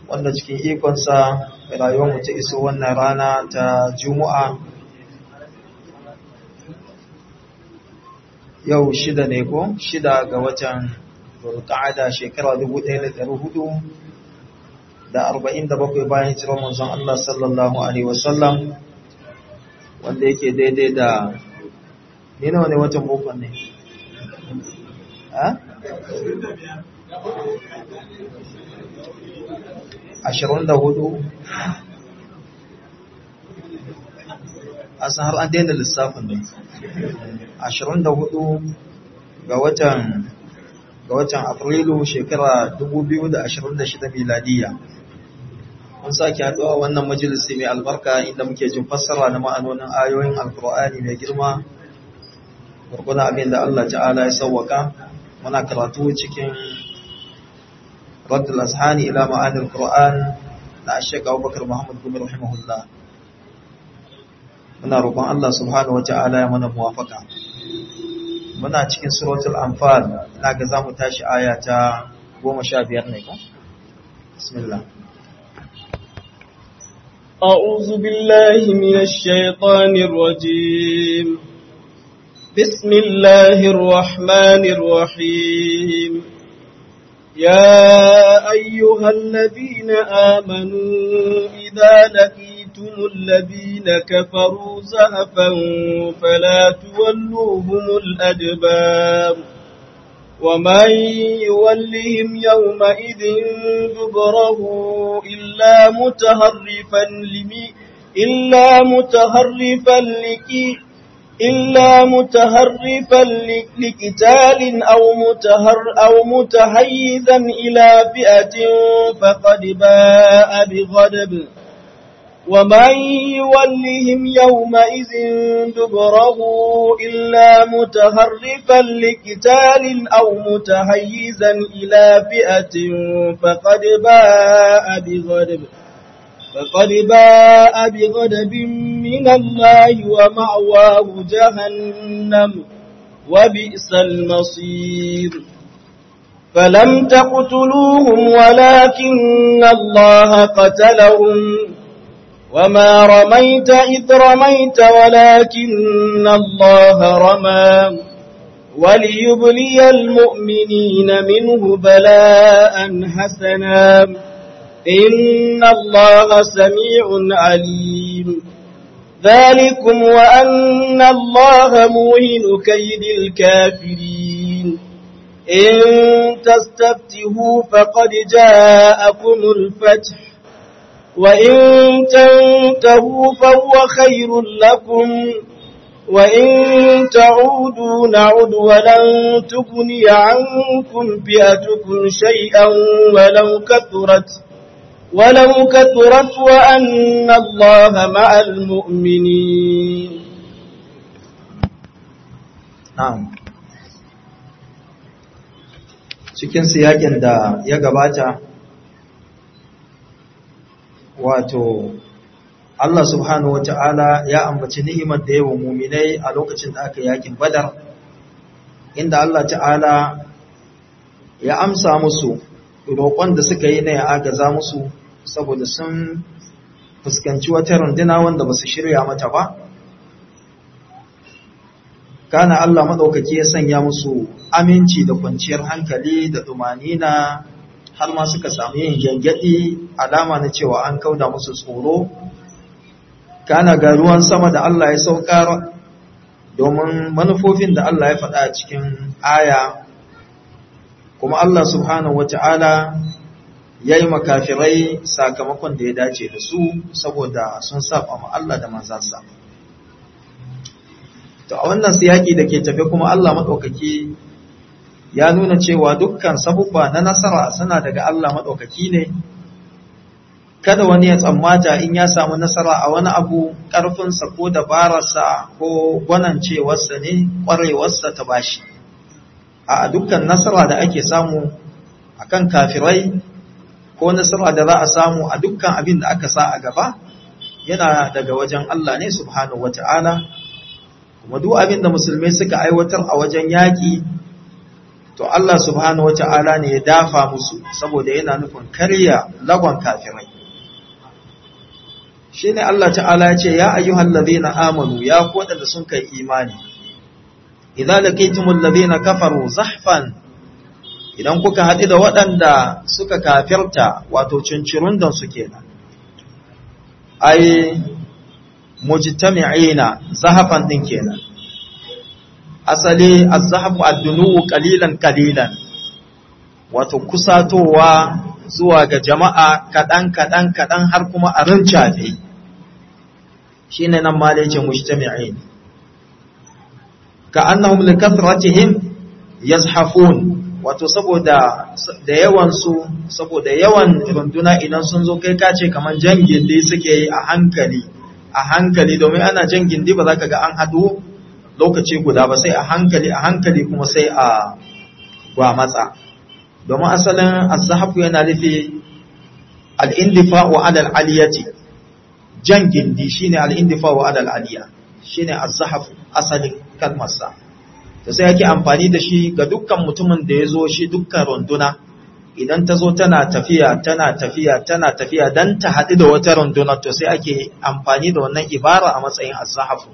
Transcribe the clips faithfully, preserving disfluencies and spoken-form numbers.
wanda cikin ikonsa rayuwar mu ta iso wannan rana ta Juma'a yau shida ne ko shida ga watan Zulqa'ada shekara dubu ɗaya da ɗari hudu da arba'in da bakwai bayan hijirar manzon Allah sallallahu alaihi wasallam wanda yake daidai da ne nawa ne watan boko ne ha ashirin da hudu asan har an daina lissafin ne ashirin da hudu ga watan ga watan Afrilu shekara dubu biyu da ashirin da shida miladiya. Mun sake haɗuwa wannan majalisi mai albarka inda muke jin fassara na ma'anonin ayoyin Alƙur'ani mai girma. Gurguna abin da Allah Ta'ala ya sauwaka, muna karatu cikin Raddul Azhani ila ma'anil Qur'an na Sheikh Abubakar Muhammad Gumi rahimahullah. Muna roƙon Allah subhanahu wa ta'ala ya mana muwafaka. Muna cikin suratul anfal ina ga zamu tashi aya ta goma sha biyar ne ko bismillah a'udhu billahi minash shaitanir rajim bismillahir rahmanir rahim ya ayyuhalladhina amanu idza laqitumul ladina kafaru zahfan fala tuwalluhumul adbar ومن يولهم يومئذ دبره إلا متهرفا لمي إلا متهرفا لكي إلا متهرفا لقتال أو متهر أو متحيزا إلى فئة فقد باء بغضب ومن يولهم يومئذ دبره إلا متهرفا لقتال أو متحيزا إلى فئة فقد باء بغضب فقد باء بغضب من الله ومأواه جهنم وبئس المصير فلم تقتلوهم ولكن الله قتلهم وما رميت إذ رميت ولكن الله رمى وليبلي المؤمنين منه بلاء حسنا إن الله سميع عليم ذلكم وأن الله موهن كيد الكافرين إن تستفتهوا فقد جاءكم الفتح وإن تنتهوا فهو خير لكم وإن تعودوا نعد ولن تغني عنكم فئتكم شيئا ولو كثرت ولو كثرت وأن الله مع المؤمنين. نعم. cikin siyakin da ya gabata wato Allah subhanahu wata'ala ya ambaci ni'imar da yawa muminai a lokacin da aka yakin Badar inda Allah ta'ala ya amsa musu roƙon da suka yi na ya agaza musu saboda sun fuskanci wata runduna wanda ba su shirya mata ba kana Allah madaukaki ya sanya musu aminci da kwanciyar hankali da tumanina har ma suka samu yin gyangyaɗi alama na cewa an kauda musu tsoro kana ga ruwan sama da Allah ya saukar domin manufofin da Allah ya faɗa a cikin aya kuma Allah subhanahu wata'ala ya yi makafirai sakamakon da ya dace da su saboda sun saba ma Allah da manzansa to a wannan siyaki da ke tafe kuma Allah maɗaukaki ya nuna cewa dukkan sabubba na nasara suna daga Allah maɗaukaki ne kada wani ya tsammata in ya samu nasara a wani abu ƙarfinsa ko dabararsa ko gwanancewarsa ne ƙwarewarsa ta bashi a dukkan nasara da ake samu akan kafirai ko nasara da za a samu a dukkan abin da aka sa a gaba yana daga wajen Allah ne subhanahu wata'ala kuma duk abin da musulmai suka aiwatar a wajen yaƙi to Allah subhanahu wata'ala ne ya dafa musu saboda yana nufin karya lagon kafirai. Shine Allah ta'ala ya ce ya ayyuhal ladina amanu ya ku wadanda sun kai imani idza laqitumul ladina kafaru zahfan idan kuka haɗu da waɗanda suka kafirta wato cincirundan su kenan ai mujtami'ina zahafan din kenan asali az-zahafu ad-dunu qalilan qalilan wato kusatowa zuwa ga jama'a kadan kadan kadan har kuma a rincafe shine nan ma yace mujtami'in ka annahum likathratihim yazhafun wato saboda da yawan su saboda yawan runduna idan sun zo kai kace kaman jan gindi suke yi a hankali a hankali domin ana jan gindi ba za ka ga an hadu lokaci guda ba sai a hankali a hankali kuma sai a gwamatsa domin asalin az-zahafu yana nufi al-indifa'u 'ala al-aliyati jan gindi shine al-indifa'u 'ala al-aliya shine az-zahafu asalin kalmar sa to sai yake amfani da shi ga dukkan mutumin da yazo shi dukkan runduna idan ta zo tana tafiya tana tafiya tana tafiya dan ta haɗu da wata runduna to sai ake amfani da wannan ibara a matsayin az-zahafu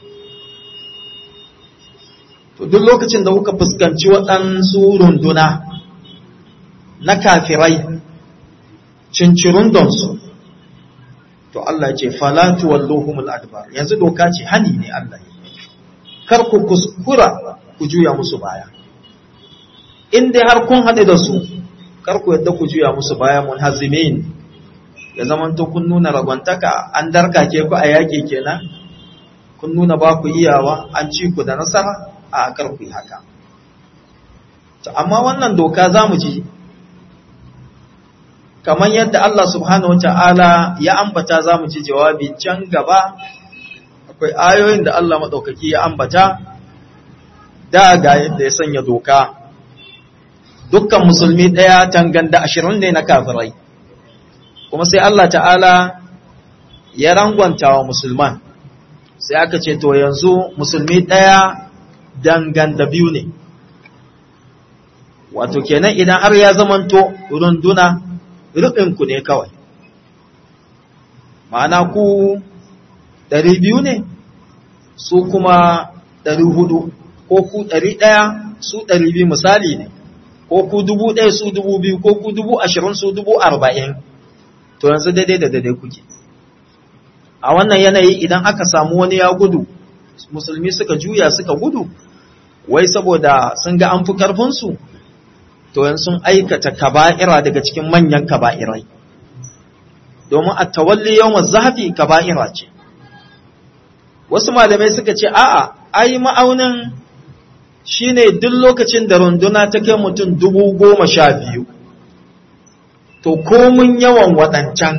to duk lokacin da kuka fuskanci waɗansu runduna na kafirai cincirundonsu to Allah ce falatu walluhumul adbar yanzu doka ce hani ne Allah kar ku kuskura ku juya musu baya in dai har kun haɗe da su kar ku yadda ku juya musu baya munhazimin ya zamanto kun nuna ragwantaka an darkake ku a yaƙi kenan kun nuna ba ku iyawa an ci ku da nasara a kar ku yi haka to amma wannan doka zamu ji kamar yadda Allah subhanahu wataala ya ambata zamu ji jawabi can gaba akwai ayoyin da Allah madaukaki ya ambata da ga yadda ya sanya doka dukkan musulmi daya tanganda ashirin ne na kafirai kuma sai Allah ta'ala ya rangwanta wa musulman sai aka ce to yanzu musulmi daya danganda biyu ne wato kenan idan har ya zamanto runduna rubinku ne kawai ma'ana ku ɗari biyu ne su kuma ɗari hudu ko ku ɗari ɗaya su ɗari biyu misali ne ko ku dubu ɗaya su dubu biyu ko ku dubu ashirin su dubu arba'in to yanzu daidai da daidai kuke a wannan yanayi idan aka samu wani ya gudu musulmi suka juya suka gudu wai saboda sun ga an fi karfinsu to yanzu sun aikata kaba'ira daga cikin manyan kaba'irai domin a tawalli yawan zafi kaba'ira ce wasu malamai suka ce a'a ai ma'aunin shine duk lokacin da runduna ta kai mutum dubu goma sha biyu to komun yawan waɗancan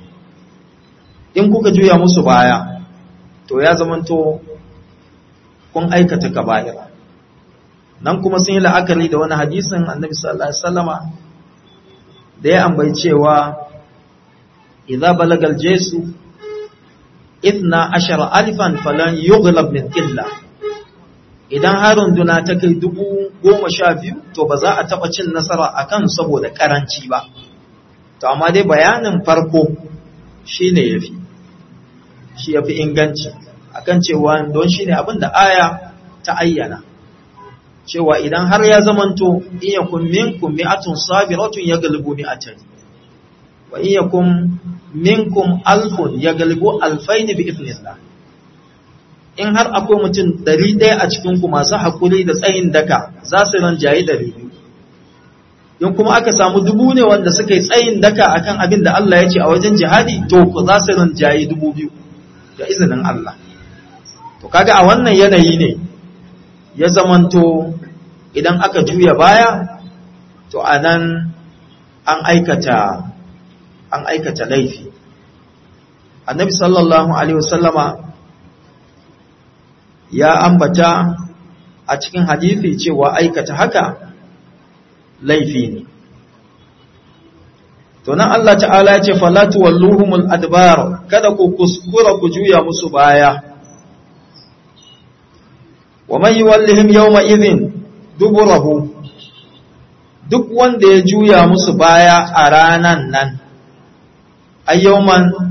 in kuka juya musu baya to ya zamanto kun aikata kaba'ira nan kuma sun yi la'akari da wani hadisin annabi sallallahu alaihi wasallama da ya ambai cewa idza balagal jaysu ithna ashara alfan falan yughlab min qilla idan harun duna ta kai dubu goma sha biyu to ba za a taba cin nasara akan saboda karanci ba to amma dai bayanin farko shine yafi shi yafi inganci akan cewa don shine abin da aya ta ayyana cewa idan har ya zamanto in yakun minkum mi'atun sabiratun yaghlibu mi'atan wa in yakun minkum alfun yaghlibu alfayn bi idhnillah in har akwai mutum ɗari ɗaya a cikin ku masu hakuri da tsayin daka za su ranjaye ɗari biyu in kuma aka samu dubu ne wanda suka yi tsayin daka akan abin da Allah ya ce a wajen jihadi to ku za su ranjaye dubu biyu da izinin Allah to kaga a wannan yanayi ne ya zamanto idan aka juya baya to anan an aikata an aikata laifi annabi sallallahu alaihi wasallama ya ambata a cikin hadisi cewa aikata haka laifi ne to nan Allah ta'ala ya ce falatu walluhumul adbar kada ku kuskura ku juya musu baya wa man yuwallihim yawma idhin duburahu duk wanda ya juya musu baya a ranan nan ay yawman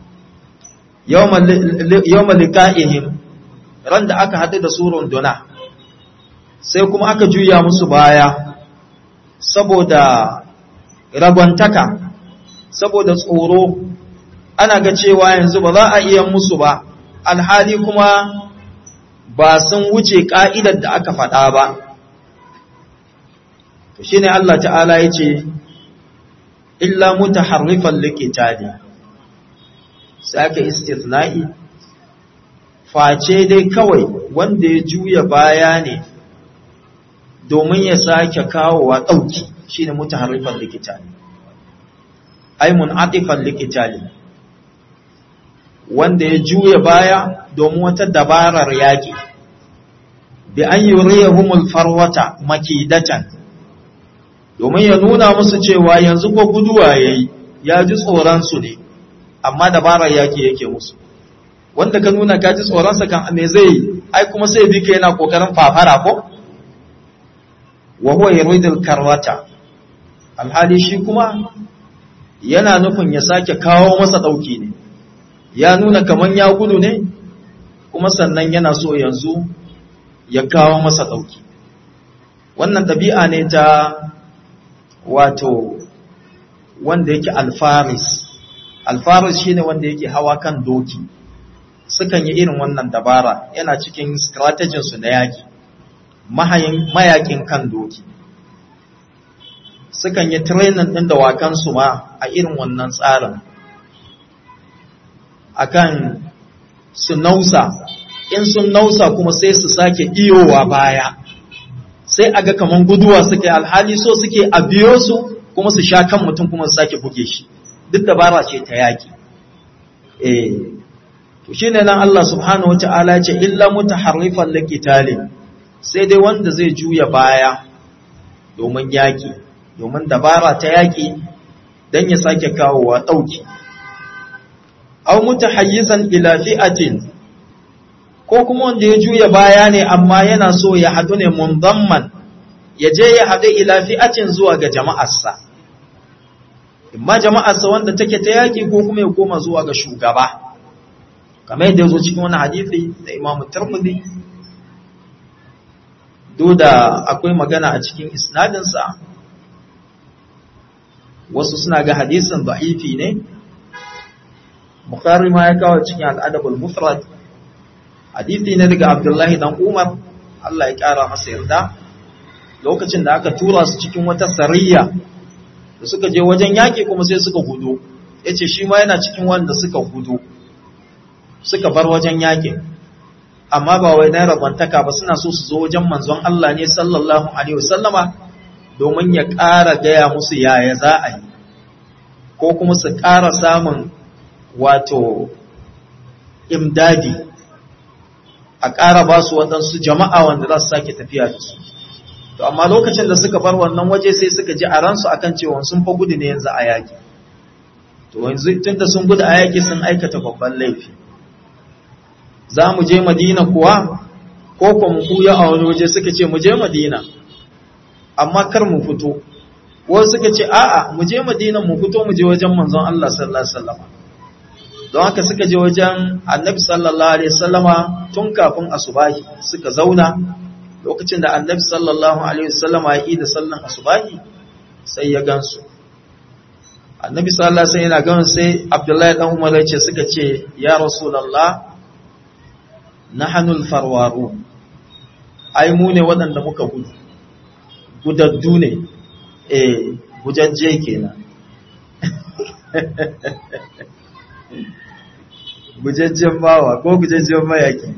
yawman liqa'ihim, ran da aka haɗu da su runduna sai kuma aka juya musu baya saboda ragwantaka, saboda tsoro, ana ga cewa yanzu ba za a iya musu ba, alhali kuma ba sun wuce ka'idar da aka faɗa ba. To shine Allah ta'ala ya ce illa mutaharrifan liqitali, sai aka istithna'i, face dai kawai wanda ya juya baya ne domin ya sake kawowa ɗauki, shine mutaharrifan liqitali, ay mun'atifan liqitali, wanda ya juya baya domin wata dabarar yaƙi, bi an yuriyahumul farwata makidatan, domin ya nuna musu cewa yanzu ko guduwa yayi, ya ji tsoron su ne, amma dabarar yaƙi yake musu. Wanda ka nuna ka ji tsoron sa kan me zai, ai kuma sai bi ka yana kokarin fafara ko, wa huwa yuridul karwata, alhali shi kuma yana nufin ya sake kawo masa ɗauki ne, ya nuna kaman ya gudu ne, kuma sannan yana so yanzu ya kawo masa ɗauki. Wannan ɗabi'a ne ta wato wanda yake alfaris. Alfaris shine wanda yake hawa kan doki, sukan yi irin wannan dabara, yana cikin strategin su na yaki, mayakin kan doki. Sukan yi training ɗin dawakansu ma a irin wannan tsarin, akan su nausa, in sun nausa kuma sai su sake iyowa baya, sai aga kaman guduwa suke, alhali so suke a biyo su kuma su sha kan mutum kuma su sake buge shi. Duk dabara ce ta yaki. Eh, to shine nan Allah subhanahu wata'ala ya ce illa mutaharrifan liqitalin, sai dai wanda zai juya baya domin yaki, domin dabara ta yaki dan ya sake kawowa dauki. Aw mutahayyizan ila fi'atin, ko kuma wanda ya juya baya ne amma yana so ya hadu ne mundamman, ya je ya hadu ila fi'atin zuwa ga jama'arsa, imma jama'arsa wanda take ta yaki ko kuma ya koma zuwa ga shugaba, kamar yadda ya zo cikin wani hadisi da Imam Tirmidhi, duk da akwai magana a cikin isnadinsa, wasu suna ga hadisin da'ifi ne. Bukhari ma ya kawo cikin al'adabul mufrad, hadisi ne daga Abdullahi dan Umar, Allah ya kara masa yarda, lokacin da aka tura su cikin wata sariya da suka je wajen yaki kuma sai suka gudu, yace shi ma yana cikin wanda suka gudu suka bar wajen yakin, amma ba wai na rabantaka ba, suna so su zo wajen manzon Allah ne sallallahu alaihi wasallama domin ya ƙara gaya musu yaya za a yi, ko kuma su ƙara samun wato imdadi, a ƙara ba su waɗansu jama'a wanda za su sake tafiya da su. To amma lokacin da suka bar wannan waje sai suka ji a ransu akan cewa sun fa gudu ne yanzu a yaki. To yanzu tunda sun gudu a yaki sun aikata babban laifi. Za mu je Madina kuwa ko ko mu kuya a wani waje, suka ce mu je Madina amma kar mu fito. Wasu suka ce a'a mu je Madina mu fito mu je wajen manzon Allah sallallahu alaihi wasallam. Don haka suka je wajen Annabi sallallahu alaihi wasallama tun kafin asubahi suka zauna. Lokacin da Annabi sallallahu alaihi wasallama ya yi da sallan asubahi sai ya gansu. Annabi sallallahu alaihi wasallam yana ganin sai Abdullahi dan Umar ya ce, suka ce ya Rasulullah nahanul farwaru, ai mu ne waɗanda muka gudu, gudaddu ne, eh gujajje kenan. Gujajjen bawa ko gujajjen mayaki.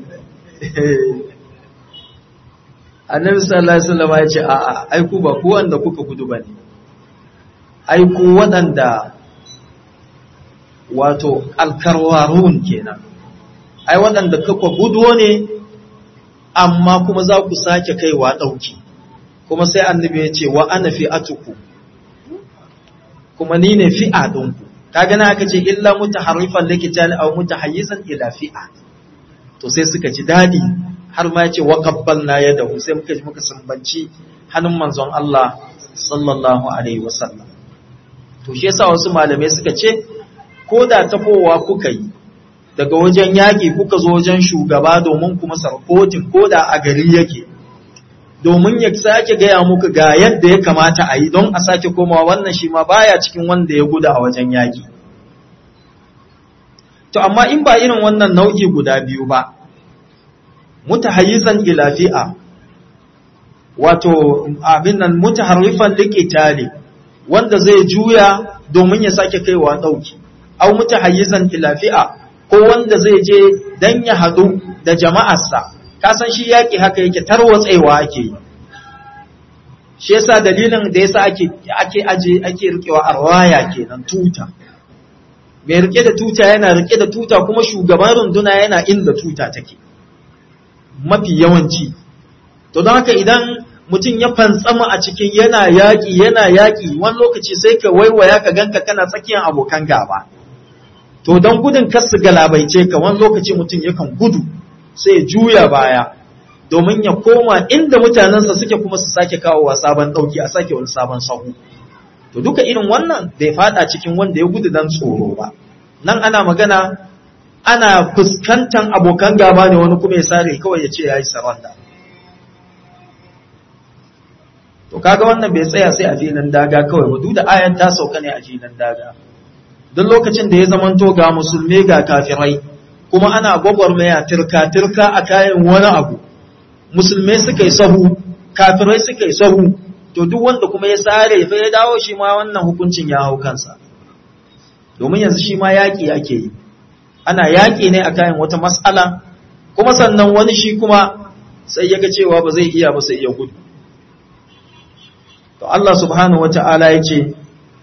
Annabi sallallahu alaihi wasallam ya ce a'a, ai ku ba ku wanda kuka gudu bane, ai ku waɗanda wato alkarwarun kenan, ai waɗanda kuka gudu ne amma kuma za ku sake kaiwa ɗauki. Kuma sai annabi ya ce wa ana fi'atuku, kuma ni ne fi'a ɗinku. Kaga na aka ce illa mutaharrifan likitan aw mutahayyizan ila fi'a, to sai suka ji dadi har ma yace wa qabbalna yadahu sai muka ji muka sambanci hannun manzon Allah sallallahu alaihi wasallam. To shi yasa wasu malamai suka ce ko da tafowa kuka yi daga wajen yaƙi kuka zo wajen shugaba domin kuma sarkotin ko da a gari yake, domin ya sake gaya muku ga yadda ya kamata a yi don a sake komawa, wannan shi ma baya cikin wanda ya guda a wajen yaƙi. To amma in ba irin wannan nau'i guda biyu ba, mutahayyizan ila fi'a, wato abin nan mutaharrifan liqitali, wanda zai juya domin ya sake kaiwa dauki, au mutahayyizan ila fi'a, ko wanda zai je dan ya hadu da jama'arsa. Ka san shi yaki haka yake, tarwatsewa ake yi. Shi yasa dalilin da yasa ake ake aje ake rikewa arwaya kenan, tuta. Mai rike da tuta yana rike da tuta, kuma shugaban runduna yana inda tuta take mafi yawanci. To don haka idan mutum ya fantsama a cikin yana yaƙi yana yaƙi, wani lokaci sai ka waiwaya ka ganka kana tsakiyar abokan gaba. To don gudun kar su galabaice ka, wani lokaci mutum yakan gudu sai ya juya baya domin ya koma inda mutanensa suke, kuma su sake kawowa sabon ɗauki, a sake wani sabon sahu. To duka irin wannan bai fada cikin wanda ya gudu dan tsoro ba. Nan ana magana ana fuskantar abokan gaba ne, wani kuma ya sare kawai ya ce ya yi saranda. To kaga wannan bai tsaya sai a filin daga kawai ba, duk da ayan ta sauka ne a filin daga. Duk lokacin da ya zamanto ga musulmi ga kafirai, kuma ana gwagwarmaya tirka-tirka a kayan wani abu, musulmai suka yi sahu, kafirai suka yi sahu, to duk wanda kuma ya sare fa ya dawo, shi ma wannan hukuncin ya hau kansa. Domin yanzu shi ma yaƙi ake yi, ana yaƙi ne a kayan wata mas'ala, kuma sannan wani shi kuma sai ya ga cewa ba zai iya ba sai ya gudu. To Allah subhanahu wata'ala ya ce,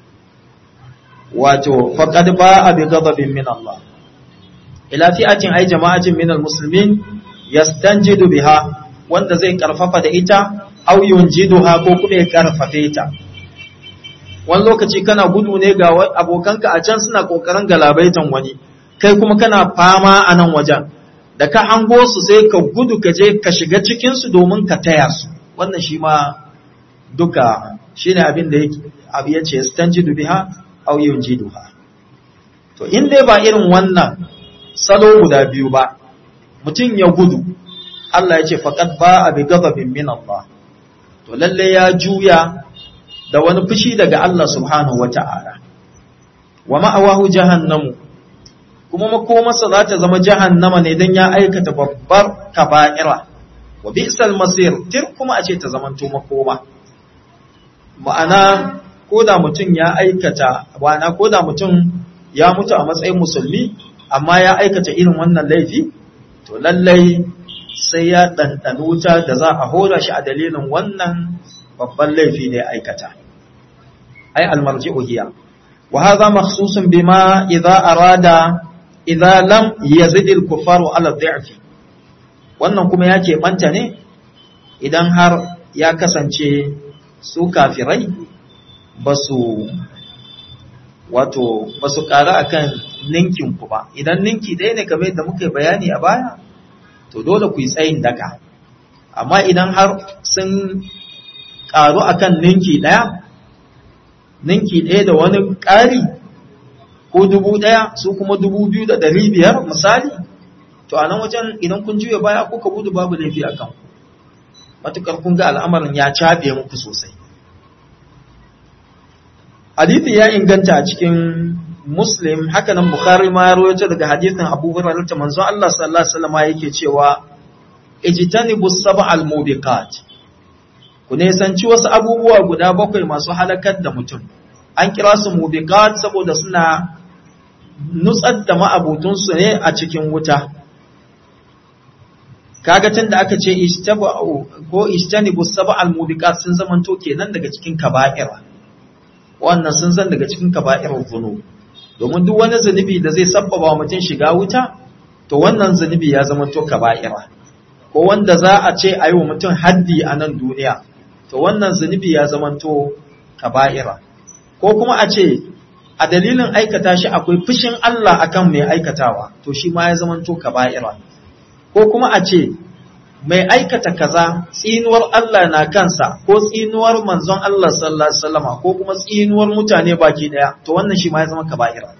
wato faqad ba'a bi ghadabin min Allah ila fi'atin ay jama'atin min almuslimin yastanjidu biha, wanda zai karfafa da ita, aw yunjiduha, ko kuma ya karfafe ta. Wani lokaci kana gudu ne ga abokanka a can suna kokarin galabaitan wani, kai kuma kana fama a nan wajen, da ka hango su sai ka gudu ka je ka shiga cikin su domin ka taya su. Wannan shi ma duka shine abin da yake abu yace yastanjidu biha aw yunjiduha. To in dai ba irin wannan salo guda biyu ba, mutum ya gudu, Allah ya ce faqad ba'a bi ghadabin min Allah, to lalle ya juya da wani fushi daga Allah subhanahu wata'ala. Wa ma'awahu jahannamu, kuma makomarsa za ta zama jahannama ne dan ya aikata babbar kaba'ira. Wa bi'sal masir, tir kuma a ce ta zamanto makoma. Ma'ana ko da mutum ya aikata, wana ko da mutum ya mutu a matsayin musulmi amma ya aikata irin wannan laifi, to lallai sai ya ɗanɗana wuta da za a hora shi a dalilin wannan babban laifi ne aikata. Ai almarji'u hiya wa hadha makhsusun bima idza arada idza lam yazid al-kuffaru ala dhi'fi. Wannan kuma ya ke banta ne idan har ya kasance su kafirai basu wato basu ƙara akan ninkin ku ba. Idan ninki ɗaya ne kamar yadda muka bayani a baya, to dole ku yi tsayin daka. Amma idan har sun ƙaru akan ninki ɗaya, ninki ɗaya da wani ƙari, ko dubu ɗaya su kuma dubu biyu da ɗari biyar misali, to a nan wajen idan kun juya baya kuka gudu babu laifi a kan, matuƙar kun ga al'amarin ya caɓe muku sosai. Hadithi ya inganta a cikin Muslim, haka nan Bukhari ma ya rawaito daga hadithin Abu Hurairah ta manzo Allah sallallahu alaihi wasallam yake cewa ijtanibus sab'al mubiqat, ku ne sanci wasu abubuwa guda bakwai masu halakar da mutum. An kira su mubiqat saboda suna nutsar da ma'abutun su ne a cikin wuta. Kaga tunda aka ce ijtabu ko ijtanibus sab'al mubiqat sun zamanto kenan daga cikin kaba'ira. Wannan sun zan daga cikin kaba'irul dhunub. Domin duk wani zunubi da zai sabbaba mutum shiga wuta, to wannan zunubi ya zama to kaba'ira. Ko wanda za a ce ayi wa mutum haddi a nan duniya, to wannan zunubi ya zama to kaba'ira. Ko kuma a ce a dalilin aikata shi akwai fushin Allah akan mai aikatawa, to shi ma ya zama to kaba'ira. Ko kuma a ce mai aikata kaza tsinuwar Allah na kansa ko tsinuwar manzon Allah sallallahu alaihi wasallama ko kuma tsinuwar mutane baki daya to wannan shi ma ya zama kaba'ira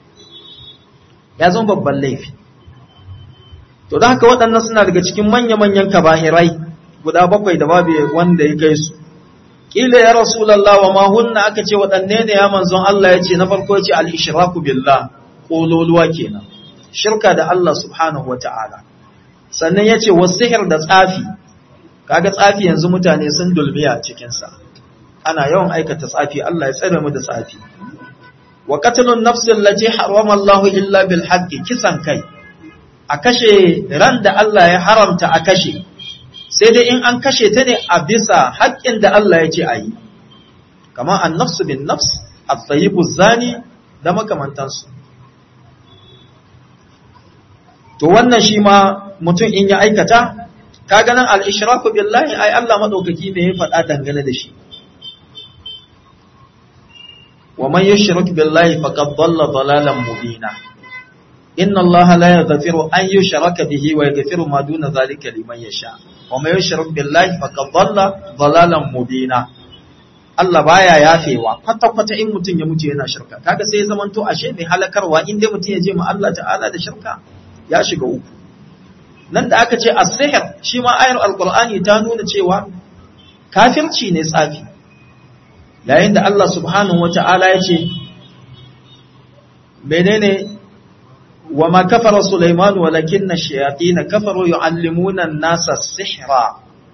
ya zama babban laifi to da haka waɗannan suna daga cikin manya-manyan kaba'irai guda bakwai da babu wanda ya kai su kila ya rasulullah wa ma hunna aka ce waɗanne ne ya manzon Allah ya ce na farko ya ce al-ishraku billah kololuwa kenan shirka da Allah subhanahu wata'ala sannan ya ce wasihir da tsafi kaga tsafi yanzu mutane sun dulmiya cikinsa ana yawan aikata tsafi Allah ya tsare mu da tsafi wa qatlun nafsin lati harrama Allah illa bil haqqi kisan kai a kashe ran da Allah ya haramta a kashe sai dai in an kashe ta ne a bisa haƙƙin da Allah ya ce a yi kamar an nafsu bin nafs at-tayyibu zani da makamantansu to wannan shi ma mutum in ya aikata kaga nan al-ishraku billahi ai Allah madaukaki ne ya faɗa dangane da shi wa man yushrik billahi faqad dhalla dhalalan mubina inna Allah la yaghfiru an yushraka bihi wa yaghfiru ma duna dhalika liman yasha wa man yushrik billahi faqad dhalla dhalalan mubina Allah baya yafewa kwata kwata in mutum ya mutu yana shirka kaga sai ya zamanto ashe mai halakarwa in dai mutum ya je ma Allah ta'ala da shirka ya shiga uku nan da aka ce as-sihr shi ma ayar alqur'ani ta nuna cewa kafirci ne tsafi yayin da Allah subhanahu wata'ala ya ce menene wa ma kafara sulaiman walakinna ash-shayatin kafaru yu'allimuna an-nasa as-sihra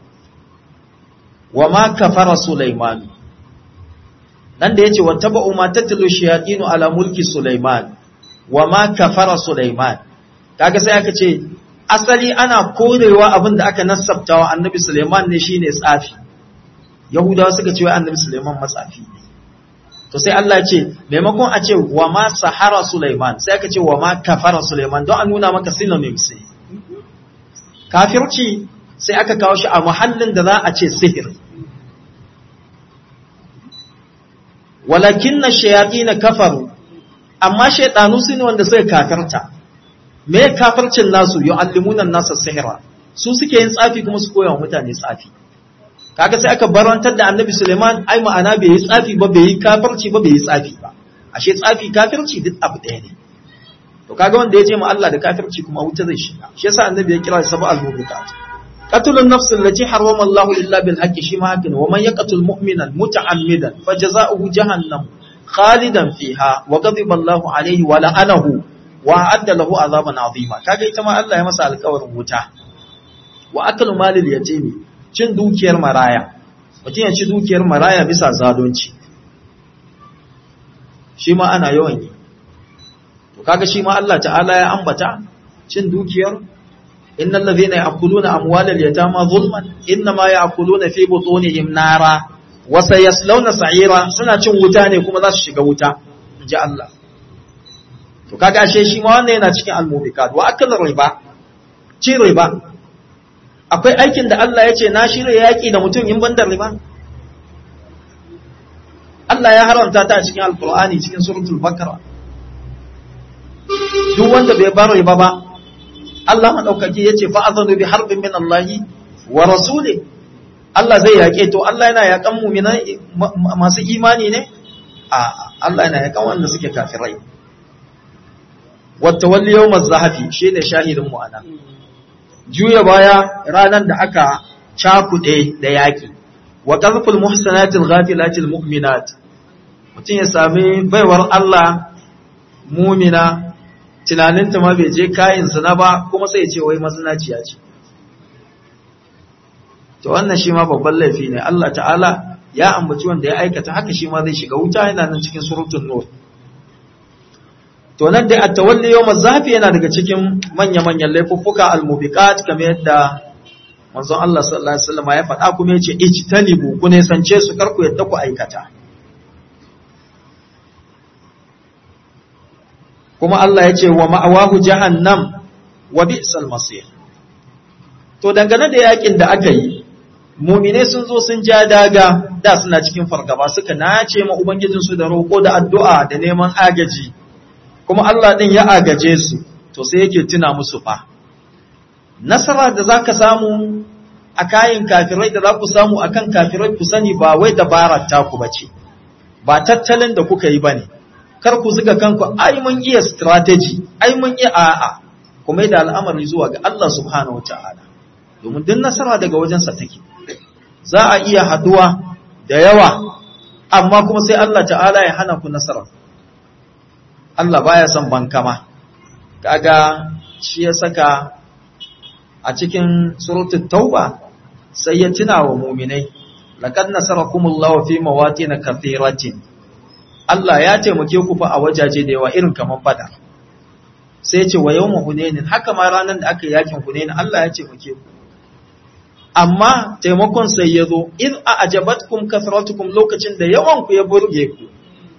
wa ma kafara sulaiman nan da yace wattaba'u ma tatlu ash-shayatin ala mulki sulaiman wa ma kafara sulaiman kaga sai aka ce asali ana korewa abin da aka nasabtawa annabi Suleiman ne shine tsafi yahudawa suka ce wai annabi Suleiman matsafi ne to sai Allah ya ce maimakon a ce wa ma sahara Suleiman sai aka ce wa ma kafara Suleiman don a nuna maka synonyms sai kafirci sai aka kawo shi a muhallin da za a ce sihir walakinna shayatin kafaru amma shaytanu sune wanda suka kafirta me kafircin nasu yu'allimuna an-nasa sihra su suke yin tsafi kuma su koya wa mutane tsafi kaga sai aka barantar da annabi Suleiman ai ma'ana bai yi tsafi ba bai yi kafirci ba bai yi tsafi ba ashe tsafi kafirci duk abu ɗaya ne to kaga wanda ya je ma Allah da kafirci kuma wuta zai shiga shi yasa annabi ya kira sab'a al-mubiqat qatlun nafs allati harrama Allah illa bil haqqi shi ma hakin wa man yaqtul mu'mina muta'ammidan fajaza'uhu jahannam khalidan fiha wa ghadiba Allah alayhi wa la'anahu wa adda lahu azaban azima kaga ita ma Allah ya masa alƙawarin wuta wa aklu malil yatimi cin dukiyar maraya mutum ya ci dukiyar maraya bisa zalunci shi ma ana yawan yi to kaga shi ma Allah ta'ala ya ambata cin dukiyar innal ladhina ya'kuluna amwalal yatama zulman inma ya'kuluna fi butunihim nara wa sayaslawna sa'ira suna cin wuta ne kuma za su shiga wuta inji Allah to kaga ashe shi ma wannan yana cikin al-mubiqat wa akal riba ci riba akwai aikin da Allah ya ce na shirya yaki da mutum in bandar riba Allah ya haramta ta a cikin alqur'ani cikin suratul baqara duk wanda bai bar riba ba Allah madaukaki yace fa azanu bi harbin min Allah wa rasuli Allah zai yake to Allah yana yakan mu'minai masu imani ne a Allah yana yakan wanda suke kafirai wata walli yau mazahafi shi ne shahidin mu'ana juya baya ranar da aka cakuɗe da yaƙi wa ƙarful muhsanatil ghafilatil mu'minat mutum ya sami baiwar Allah mumina tunaninta ma bai je kayinsa na ba kuma sai ya ce wai mazinaciya ce to wannan shi ma babban laifi ne Allah ta'ala ya ambaci wanda ya aikata haka shi ma zai shiga wuta yana nan cikin suratul nur to nan dai at-tawalli yawm az-zafi yana daga cikin manya-manyan laifuffuka al-mubiqat kamar yadda manzon Allah sallallahu alaihi wasallam ya faɗa kuma yace ijtanibu ku ne sance su karku yadda ku aikata kuma Allah yace wa ma'awahu jahannam wa bi'sal masir to dangane da yakin da aka yi mu'mine sun zo sun ja daga da suna cikin fargaba suka nace ma ubangijinsu da roƙo da addu'a da neman agaji kuma Allah ɗin ya agaje su to sai yake tuna musu fa nasara da zaka samu a kayan kafirai da za ku samu akan kafirai ku sani ba wai dabarar taku bace ba tattalin da kuka yi bane kar ku zuga kanku ai mun iya strategy ai mun iya a'a kuma da al'amari zuwa ga Allah subhanahu wataala domin din nasara daga wajensa take za a iya haduwa da yawa amma kuma sai Allah ta'ala ya hana ku nasara Allah baya son bankama kaga shi ya saka a cikin suratul tauba sai ya tuna wa mu'minai laqad nasarakumullahu fi mawatin kathiratin Allah ya taimake ku fa a wajaje da yawa irin kaman Badar sai ya ce wa yawma hunainin haka ma ranan da aka yakin hunain Allah ya taimake ku amma taimakon sai ya zo in a'jabatkum kathratukum lokacin da yawan ku ya burge ku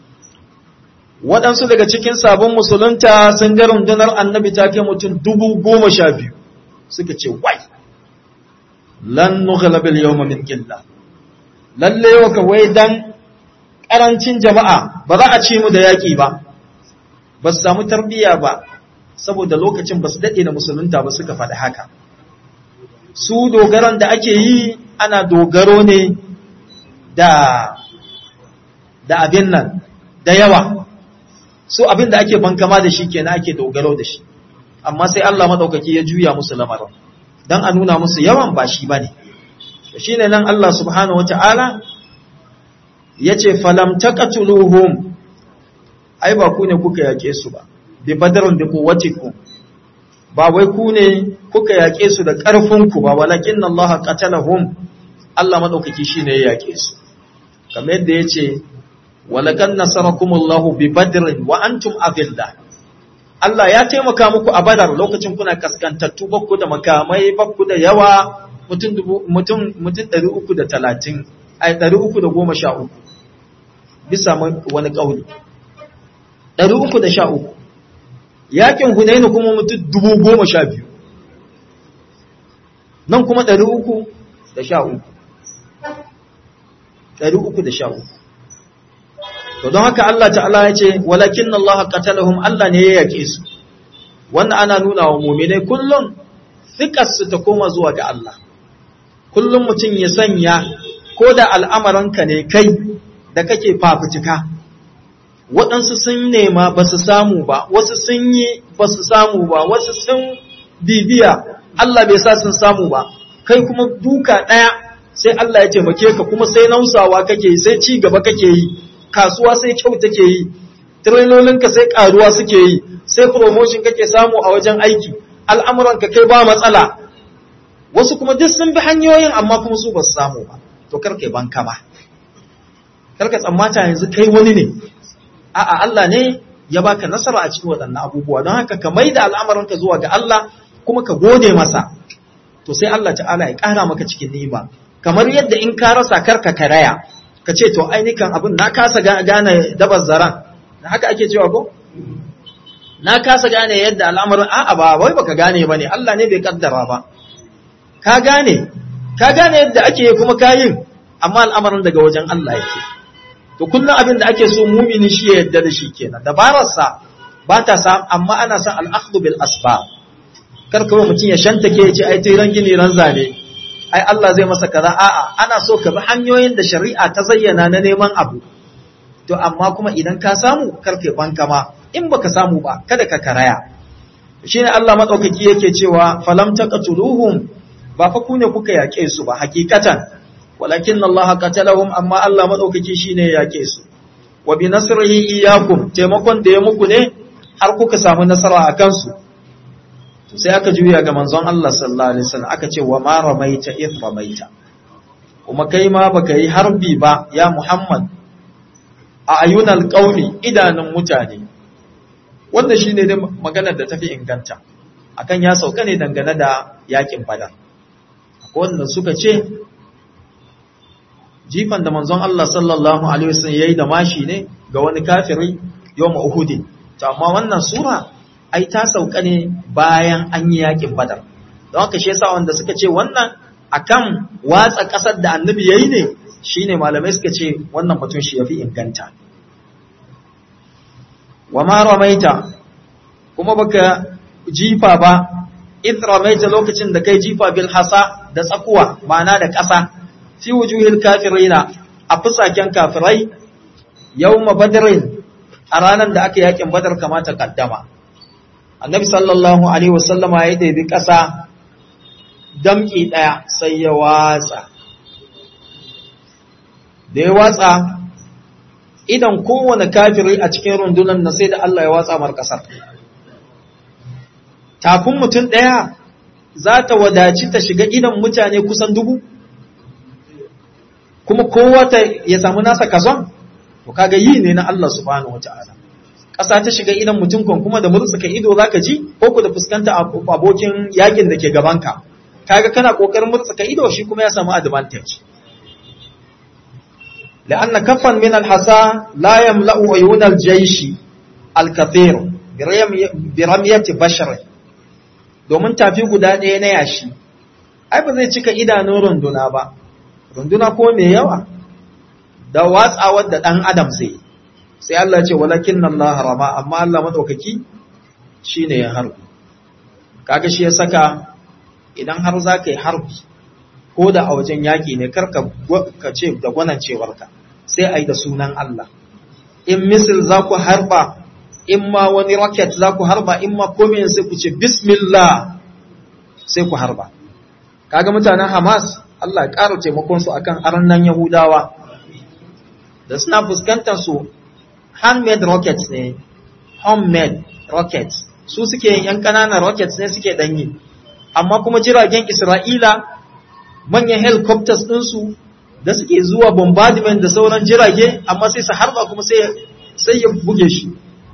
waɗansu daga cikin sabon musulunta sun ga rundunar annabi ta kai mutum dubu goma sha biyu suka ce wai lan nughlabil yawma min qilla lalle yau ka wai dan karancin jama'a ba za a ci mu da yaki ba ba su samu tarbiyya ba saboda lokacin ba su dade da musulunta ba suka faɗi haka su dogaran da ake yi ana dogaro ne da da abin nan da yawa su abin da ake bankama da shi kenan ake dogaro da shi amma sai Allah madaukaki ya juya musu lamarin dan a nuna musu yawan ba shi bane shine nan Allah subhanahu wataala yace falam taqatuluhum ai ba ku ne kuka yake su ba bi badrun bi quwwatikum ba wai ku ne kuka yake su da karfin ku ba walakin Allah qatalahum Allah madaukaki shine ya yake su kamar yadda yace walakan nasarakumullahu bi badrin wa antum adilla Allah ya taimaka muku a Badar lokacin kuna kaskantattu bakku da makamai bakku da yawa mutum mutum mutum ɗari uku da talatin ai ɗari uku da goma sha uku bisa wani kauli ɗari uku da sha uku yakin Hunain kuma mutum dubu goma sha biyu nan kuma ɗari uku da sha uku ɗari uku da sha uku to don haka Allah ta'ala ya ce walakin Allah qatalahum Allah ne ya yake su wannan ana nuna wa mu'minai kullum fikar su ta koma zuwa ga Allah kullum mutum ya sanya ko da al'amuranka ne kai da kake fafutuka waɗansu sun nema ba su samu ba wasu sun yi ba su samu ba wasu sun bibiya Allah bai sa sun samu ba kai kuma duka ɗaya sai Allah ya taimake ka kuma sai nausawa kake yi sai ci gaba kake yi kasuwa sai kyau take yi trailolinka sai karuwa suke yi sai promotion kake samu a wajen aiki al'amuranka kai ba matsala wasu kuma duk sun bi hanyoyin amma kuma su ba su samu ba to karka banka ba karka tsammata yanzu kai wani ne a'a Allah ne ya baka nasara a cikin waɗannan abubuwa don haka ka maida al'amuranka zuwa ga Allah kuma ka gode masa to sai Allah ta'ala ya ƙara maka cikin ni'ima kamar yadda in ka rasa karka karaya ka ce to ainihin abin na kasa gane dabar zaran da haka ake cewa ko na kasa gane yadda al'amarin a'a ba wai baka gane bane Allah ne bai kaddara ba ka gane ka gane yadda ake kuma kayin amma al'amarin daga wajen Allah yake to kullum abin da ake so mumini shi ya yadda da shi kenan dabararsa ba ta sa amma ana son al'akhdhu bil asbab kar kawai mutum ya shantake ya ce ai tai ran gini ran zane ai Allah zai masa kaza a'a ana so ka bi hanyoyin da shari'a ta zayyana na neman abu to amma kuma idan ka samu karfe banka ma in baka samu ba kada ka karaya shine Allah madaukaki yake cewa falam taqtuluhum ba fa ku ne kuka yake su ba hakikatan walakin Allah qatalahum amma Allah madaukaki shine ya yake su wa bi nasrihi iyyakum taimakon da ya muku ne har kuka samu nasara akan su sai aka juya ga manzon Allah sallallahu alaihi wasallam aka ce wa ma ramaita id ramaita kuma kai ma baka yi harbi ba ya Muhammad a ayunal qaumi idanun mutane wanda shine dai maganar da tafi inganta akan ya sauka ne dangane da yakin Badar akwai wanda suka ce jifan da manzon Allah sallallahu alaihi wasallam yayi da mashi ne ga wani kafiri yawm Uhud to amma wannan sura ai ta sauka ne bayan an yi yakin Badar don haka shi yasa wanda suka ce wannan akan watsa kasar da annabi yayi ne shine malamai suka ce wannan batun shi yafi inganta wa ma ramaita kuma baka jifa ba idh ramaita lokacin da kai jifa bil hasa da tsakuwa ma'ana da ƙasa fi wujuhil kafirina a fusaken kafirai yawma badrin a ranar da aka yakin badar kamata kaddama annabi sallallahu alaihi wasallama ya ɗebi ƙasa damki ɗaya sai ya watsa da ya watsa idan kowane kafiri a cikin rundunar na sai da Allah ya watsa mar ƙasar tafin mutum ɗaya za ta wadaci ta shiga idan mutane kusan dubu kuma kowa ta ya samu nasa kazon to kaga yi ne na Allah subhanahu wata'ala ƙasa ta shiga idan mutum kan kuma da murtsuka ido zaka ji ko ku da fuskanta abokin yakin da ke gabanka kaga kana kokarin murtsuka ido shi kuma ya samu advantage لأن كفا من الحصى لا يملأ عيون الجيش الكثير برمية بشر domin tafi guda ɗaya na yashi ai ba zai cika idanun runduna ba runduna ko mai yawa da watsawar da ɗan adam zai sai Allah ce walakin Allah rama amma Allah madaukaki shine ya harbi kaga shi ya saka idan har za ka yi harbi ko da a wajen yaƙi ne karka ka ce da gwanancewarka sai a yi da sunan Allah in misil za ku harba in ma wani rocket za ku harba in ma komai sai ku ce bismillah sai ku harba kaga mutanen Hamas Allah ya ƙara taimakon su akan arannan Yahudawa da suna fuskantar su handmade rockets ne homemade rockets su suke yin yan ƙananan rockets ne suke danyi amma kuma jiragen Isra'ila manyan helicopters ɗinsu da suke zuwa bombardment da sauran jirage amma sai su harba kuma sai ya buge shi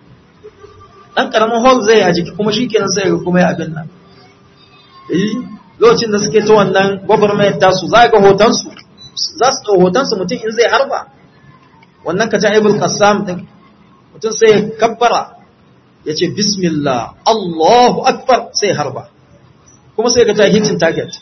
ɗan ƙaramin hall zai a jiki kuma shi kenan sai kuma ya abin nan lokacin da suke ta wannan government tasu za ga hotonsu za su ɗau hotonsu mutum in zai harba wannan ka ta'ibul qassam ɗin mutum sai ya kabbara ya ce bismillah Allahu akbar sai harba kuma sai ka ta hitting target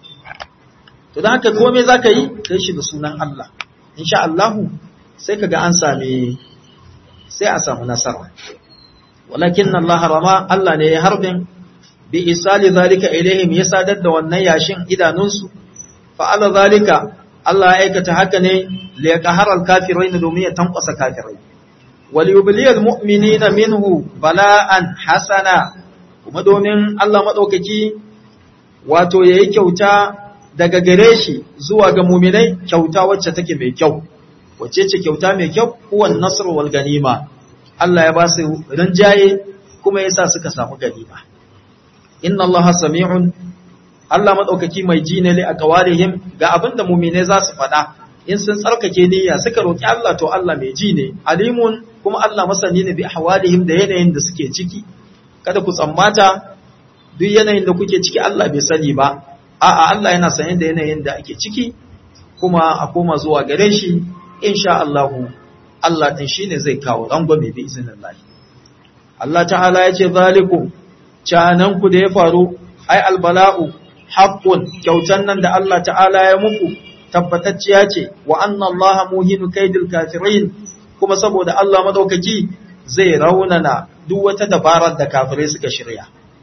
to don haka komai za ka yi kai shi da sunan Allah insha Allahu sai ka ga an sami sai a samu nasara walakin Allah rama Allah ne ya harbin bi isali zalika ilaihim ya sadar da wannan yashin idanunsu fa'ala zalika Allah ya aikata haka ne li yaqhara al-kafirin domin ya tankwasa kafirai wal yubliyal mu'minina minhu bala'an hasana kuma domin Allah madaukaki wato yayi kyauta daga gare shi zuwa ga muminai kyauta wacce take mai kyau wacce ce kyauta mai kyau huwan nasr wal ganima Allah ya ba su rinjaye kuma yasa suka samu ganima inna Allaha sami'un Allah madaukaki mai ji ne li aqwalihim ga abinda muminai za su faɗa in sun tsarkake niyya suka roki Allah to Allah mai ji ne alimun kuma Allah masani ne bi ahwalihim da yanayin da suke ciki kada ku tsammata duk yanayin da kuke ciki Allah bai sani ba a'a Allah yana sanye da yanayin da ake ciki kuma a koma zuwa gare shi insha Allah Allah din shine zai kawo rangwame bi iznillah Allah ta'ala yace zalikum canan ku da ya faru ai albala'u haqqun kyautan nan da Allah ta'ala ya muku tabbatacciya ce wa anna Allah muhinu kaidil kafirin kuma saboda Allah madaukaki zai raunana duk wata dabarar da kafirai suka shirya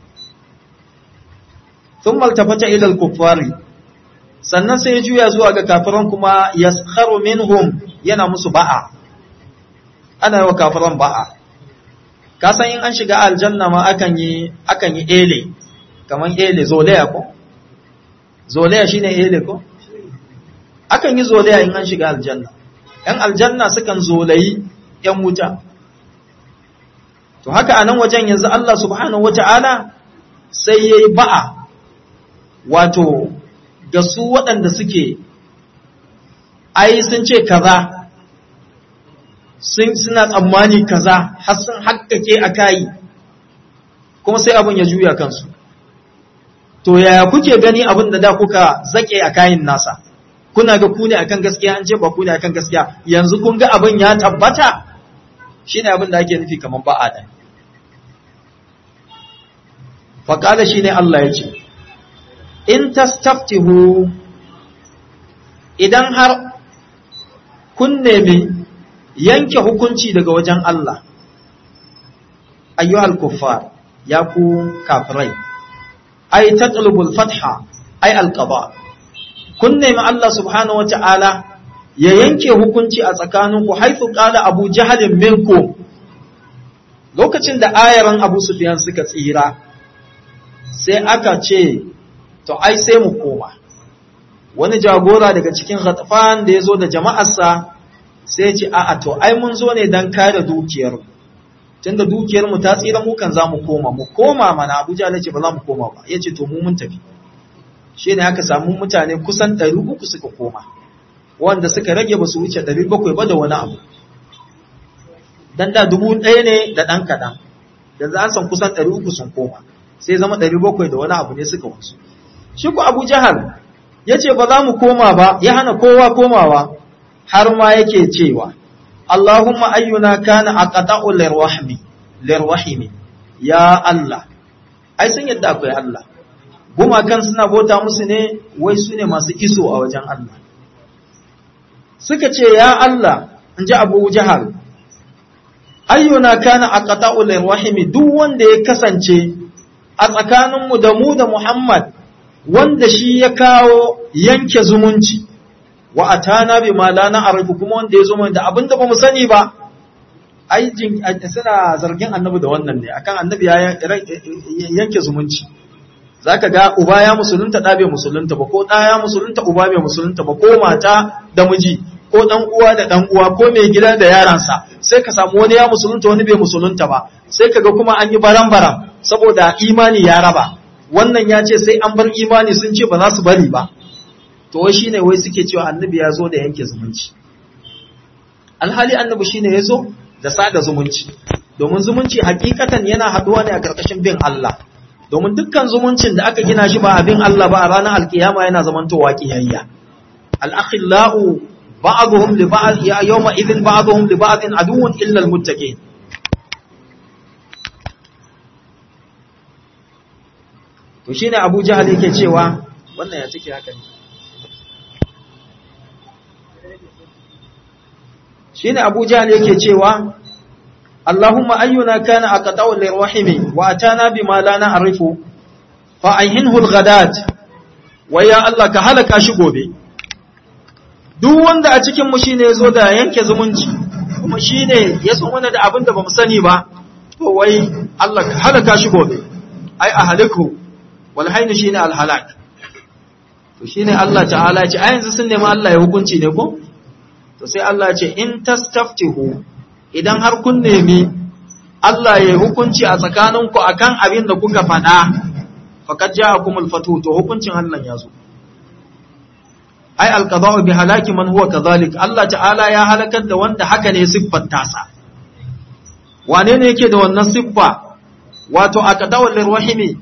ثم التفت إلى الكفار sannan sai ya juya zuwa ga kafiran kuma yaskharu minhum yana musu ba'a ana yi wa kafiran ba'a ka san in an shiga aljanna ma akan yi akan yi ele kaman ele zolaya ko zolaya shine ele ko akan yi zolaya in an shiga aljanna yan aljanna sukan zolayi yan wuta to haka anan wajen yanzu Allah subhanahu wataala sai yayi ba'a wato ga su waɗanda suke ai sun ce kaza sun suna tsammani kaza har sun hakkake a kai kuma sai abin ya juya kansu to yaya kuke gani abin da da kuka zake a kayin nasa kuna ga ku ne akan gaskiya an ce ba ku ne akan gaskiya yanzu kun ga abin ya tabbata shine abin da ake nufi kaman ba'a da fa kala shine Allah ya ce in tastaftihu idan har kun nemi yanke hukunci daga wajen Allah ayyuhal kuffar ya ku kafirai ai tatlubul fatha ai alqada kun nemi Allah subhanahu wata'ala ya yanke hukunci a tsakaninku haifu qala Abu Jahl minkum lokacin da ayaran Abu Sufyan suka tsira sai aka ce to ai sai mu koma wani jagora daga cikin Ghatafan da yazo da jama'arsa sai ya ce a'a to ai mun zo ne dan kare dukiyar tunda dukiyar mu ta tsira mu kan zamu koma mu koma mana Abu Jahl ce ba za mu koma ba yace to mu mun tafi shine aka samu mutane kusan ɗari uku suka koma wanda suka rage ba su wuce ɗari bakwai ba da wani abu dan da dubu ɗaya ne da ɗan kaɗan yanzu an san kusan ɗari uku sun koma sai zama ɗari bakwai da wani abu ne suka wasu shi ku Abu Jahal ya ce ba za mu koma ba ya hana kowa komawa har ma yake cewa Allahumma ayyuna kana aqta'u lirwahmi lirwahimi ya Allah ai sun yadda akwai Allah gumakan suna bauta musu ne wai su ne masu iso a wajen Allah suka ce ya Allah in ji Abu Jahal ayyuna kana aqta'u lirwahimi duk wanda ya kasance a tsakaninmu da mu da Muhammad wanda shi ya kawo yanke zumunci wa atana bi ma la na'rifu kuma wanda ya zo da abinda bamu sani ba ai suna zargin annabi da wannan ne akan annabi ya yanke zumunci zaka ga uba ya musulunta da bai musulunta ba ko da ya musulunta uba bai musulunta ba ko mata da miji ko dan uwa da dan uwa ko mai gida da yaransa sai ka samu wani ya musulunta wani bai musulunta ba sai kaga kuma an yi baran-baran saboda imani ya raba wannan ya ce sai an bar imani sun ce ba za su bari ba to wai shine wai suke cewa annabi ya zo da yanke zumunci alhali annabi shine ya zo da sada zumunci domin zumunci hakikatan yana haduwa ne a karkashin bin Allah domin dukkan zumuncin da aka gina shi ba abin Allah ba a ranar alkiyama yana zamantowa kiyayya al-akhillau ba'dhum li ba'd ya yawma idhin ba'dhum li ba'din aduwwun illa al-muttaqin to shine Abu Jahal yake cewa wannan ya take haka ne shine Abu Jahal yake cewa Allahumma ayyuna kana aqta'u lirwahimi wa atana bima la na'rifu fa ayhinhu al-ghadat wa ya Allah ka halaka shi gobe duk wanda a cikin mu shine yazo da yanke zumunci kuma shine ya san wanda da abinda bamu sani ba to wai Allah ka halaka shi gobe ai ahaliku wal haynu shine al-halak to shine Allah ta'ala ya ce a yanzu sun nemi Allah ya hukunci ne ko to sai Allah ya ce in tastaftihu idan har kun nemi Allah ya hukunci a tsakaninku akan abin da kuka faɗa faqad ja'akumul fatu to hukuncin Allah ya zo ai alqada'u bi halaki man huwa kadhalik Allah ta'ala ya halakar da wanda haka ne siffar tasa wane ne yake da wannan siffa wato aqda'u lirwahimi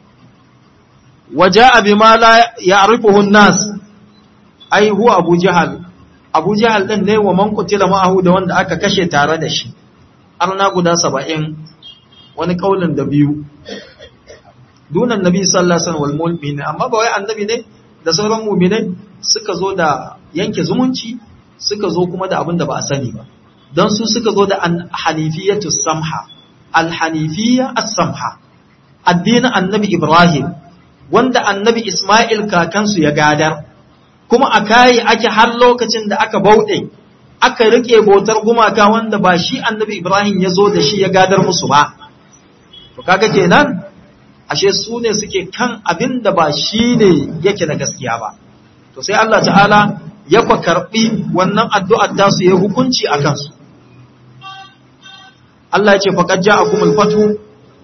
waja'a bima la ya'rifuhu an-nas ai huwa Abu Jahal Abu Jahal din ne wa man qutila ma'ahu da wanda aka kashe tare da shi arna guda saba'in wani kaulin da biyu dunan nabi sallallahu alaihi wasallam wal mu'minin amma ba wai annabi ne da sauran mu'minai suka zo da yanke zumunci suka zo kuma da abin da ba a sani ba dan su suka zo da hanifiyatu samha al hanifiyya as-samha addinin annabi Ibrahim wanda annabi Isma'il kakansu ya gadar kuma a kayi ake har lokacin da aka bauɗe aka rike bautar gumaka wanda ba shi annabi Ibrahim ya zo da shi ya gadar musu ba to kaga kenan ashe su ne suke kan abin da ba shi ne yake da gaskiya ba to sai Allah ta'ala ya kwa karɓi wannan addu'ar da su ya hukunci a kansu Allah ya ce faqad ja'akumul fatu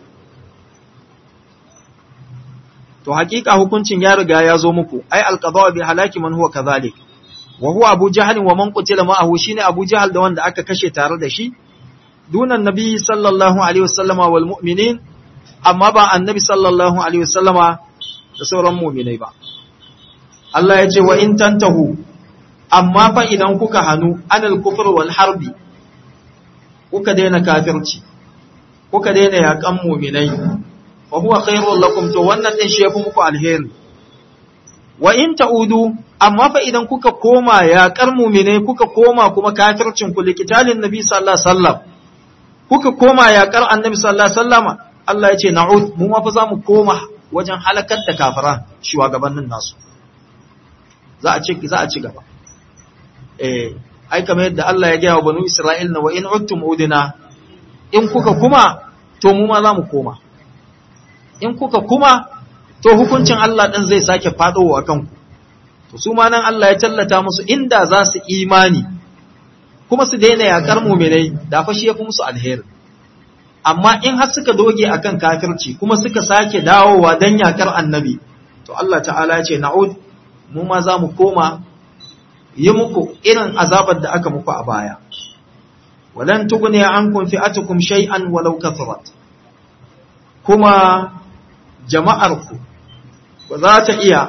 to hakika hukuncin ya riga ya zo muku ai alqada bi halaki man huwa kadhalik wa huwa Abu Jahl wa man qutila ma'ahu shine Abu Jahl da wanda aka kashe tare da shi dunan nabi sallallahu alaihi wasallama wal mu'minin amma ba annabi sallallahu alaihi wasallama da sauran mu'minai ba Allah ya ce wa in tantahu amma fa idan kuka hanu anil kufr wal harbi kuka daina kafirci kuka daina yakan mu'minai wa huwa khairul lakum to wannan din shi yafi muku alheri wa in ta'udu amma fa idan kuka koma yaƙar mu'minai kuka koma kuma kafircin ku likitalin nabi sallallahu alaihi wasallam kuka koma yaƙar annabi sallallahu alaihi wasallama Allah ya ce na'ud mu ma fa zamu koma wajen halakar da kafiran shugabannin nasu za a ci za a ci gaba eh ai kamar yadda Allah ya gaya wa banu Isra'il na wa in uttum udina in kuka kuma to mu ma za mu koma in kuka kuma to hukuncin Allah din zai sake fadowa kanku to su ma nan Allah ya tallata musu inda za su imani kuma su daina yakar mu'minai da fa shi yafi musu alheri amma in har suka doge akan kafirci kuma suka sake dawowa dan yakar annabi to Allah ta'ala ya ce na'ud mu ma za mu koma yi muku irin azabar da aka muku a baya walan tughni ankum fi'atukum shay'an walau kathurat kuma jama'arku ba za ta iya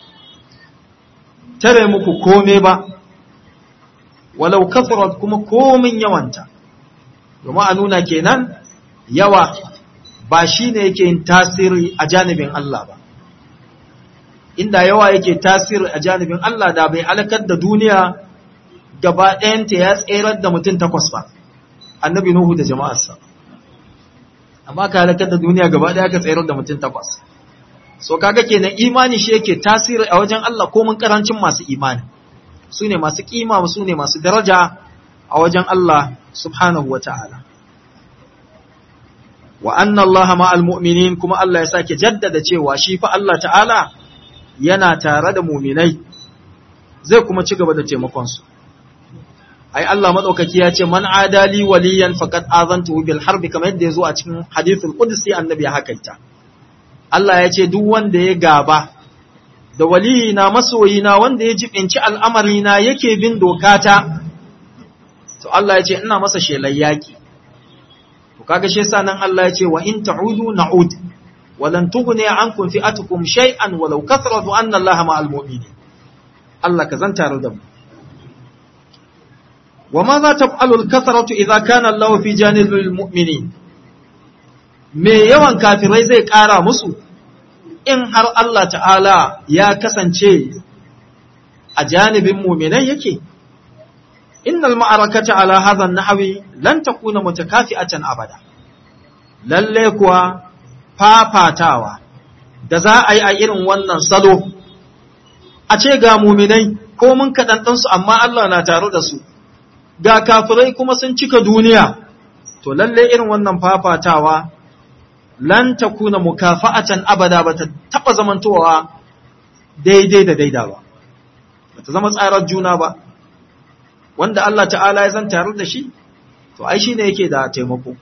tare muku kome ba walau kathurat kuma komin yawanta domin a nuna kenan yawa ba shine yake yin tasiri a janibin Allah ba inda yawa yake tasiri a janibin Allah da bai halakar da duniya gaba ɗayanta ya tserar da mutum takwas ba annabi Nuhu da jama'arsa amma ka halakar da duniya gaba ɗaya ka tserar da mutum takwas so kaga kenan imani shi yake tasiri a wajen Allah ko mun karancin masu imani su ne masu kima su ne masu daraja a wajen Allah subhanahu wa ta'ala wa anna Allah ma'al mu'minin kuma Allah ya sake jaddada cewa shi fa Allah ta'ala yana tare da mu'minai zai kuma ci gaba da taimakon su ai Allah madaukaki ya ce man adali waliyan faqad azantuhu bil harbi kamar yadda yazo a cikin hadithul qudsi annabi ya hakaita Allah ya ce duk wanda ya gaba da waliyina masoyina wanda ya jibinci al'amarina yake bin dokata to Allah ya ce ina masa shelar yaki to kaga shi yasa nan Allah ya ce wa in ta'udu na'ud walan tughni ankum fi'atukum shay'an walau kathratu anna Allaha ma'al mu'minin Allah ka zanta da mu wama za taf'alu al-kathratu idza kana Allahu fi janibil mu'minin me yawan kafirai zai kara musu in har Allah ta'ala ya kasance a janibin mu'minai yake innal ma'arakata ala hadha an-nahwi lan takuna mutakafi'atan abada lalle kuwa fafatawa da za a yi a irin wannan salo a ce ga mu'minai ko mun kadan su amma Allah na tare da su ga kafirai kuma sun cika duniya to lalle irin wannan fafatawa lan takuna mukafa'atan abada bata taba zamantowa daidai da daida ba bata zama tsarar juna ba wanda Allah ta'ala ya zan tare da shi to ai shine yake da taimako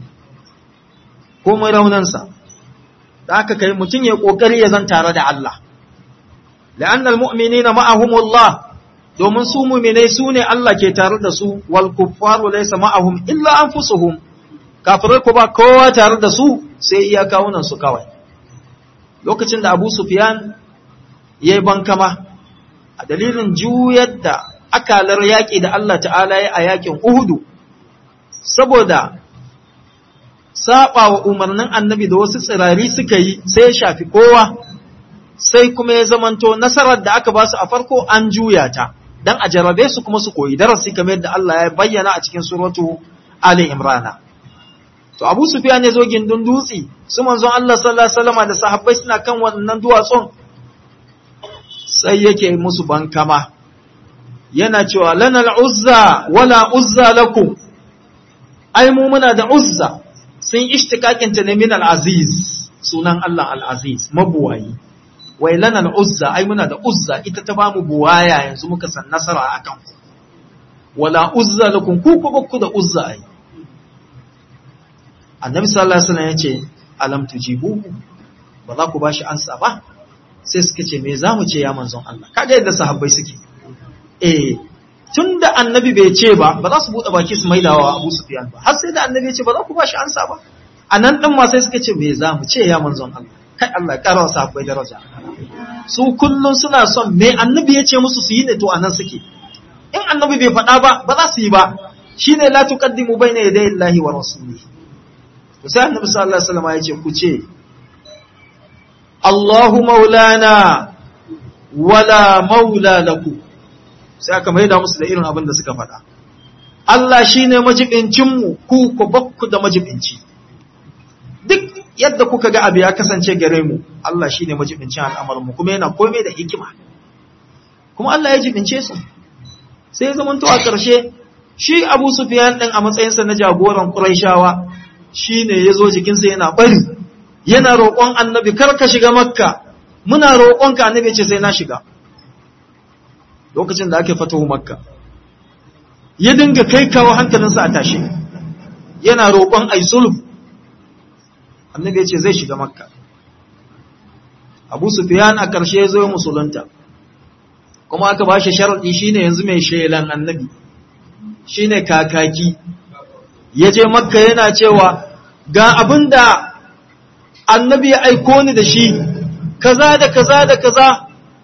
komai raunansa da aka kai mutun ya kokari ya zan tare da Allah la'annal mu'minina ma'ahumullah domin su mu'minai su ne Allah ke tare da su wal kuffaru laysa ma'ahum illa anfusuhum kafirai ko ba kowa tare da su sai iya kawunan su kawai lokacin da Abu Sufyan yayi bankama a dalilin juyar da akalar yaki da Allah ta'ala ya a yakin Uhud saboda saba wa umarnin annabi da wasu tsirari suka yi sai ya shafi kowa sai kuma ya zamanto nasarar da aka ba su a farko an juya ta dan a jarabe su kuma su koyi darasi kamar yadda Allah ya bayyana a cikin suratu Ali Imran to Abu Sufyan ya zo gindin dutsi su manzon Allah sallallahu alaihi wasallam da sahabbai suna kan wannan duwatsun sai yake musu bankama yana cewa lanal uzza wala uzza lakum ai mu muna da uzza sun ishtikakin ta ne min al-aziz sunan Allah al-aziz mabuwayi wai lanal uzza ai muna da uzza ita ta bamu buwaya yanzu muka san nasara akan ku wala uzza lakum ku ku bakku da uzza ai annabi sallallahu alaihi wasallam yace alam tujibu ba za ku bashi ansa ba sai suka ce me zamu ce ya manzon Allah kaga yadda sahabbai suke eh tunda annabi bai ce ba ba za su bude baki su maidawa Abu Sufyan ba har sai da annabi ya ce ba za ku bashi ansa ba anan din ma sai suka ce me zamu ce ya manzon Allah kai Allah ya karawa sahabbai daraja su kullun suna son me annabi ya ce musu su yi ne to anan suke in annabi bai faɗa ba ba za su yi ba shine la tuqaddimu bayna yaday Allahi wa rasulihi to sai annabi sallallahu alaihi wasallam ya ce ku ce Allahu maulana wala maula lakum sai aka maida musu da irin abin da suka faɗa Allah shine majibincin mu ku ku bakku da majibinci duk yadda kuka ga abu ya kasance gare mu Allah shine majibincin al'amarin mu kuma yana komai da hikima kuma Allah ya jibince su sai zaman to a ƙarshe shi Abu Sufyan din a matsayinsa na jagoran Qurayshawa shine yazo jikinsa yana bari yana roƙon annabi kar ka shiga makka muna roƙon ka annabi ce sai na shiga lokacin da ake fatahu makka ya dinga kai kawo hankalinsa a tashi yana roƙon ai sulhu annabi ce zai shiga makka Abu Sufyan a ƙarshe yazo musulunta kuma aka ba shi sharadi shine yanzu mai shelan annabi shine kakaki yaje makka yana cewa ga abinda annabi ya aiko ni da shi kaza da kaza da kaza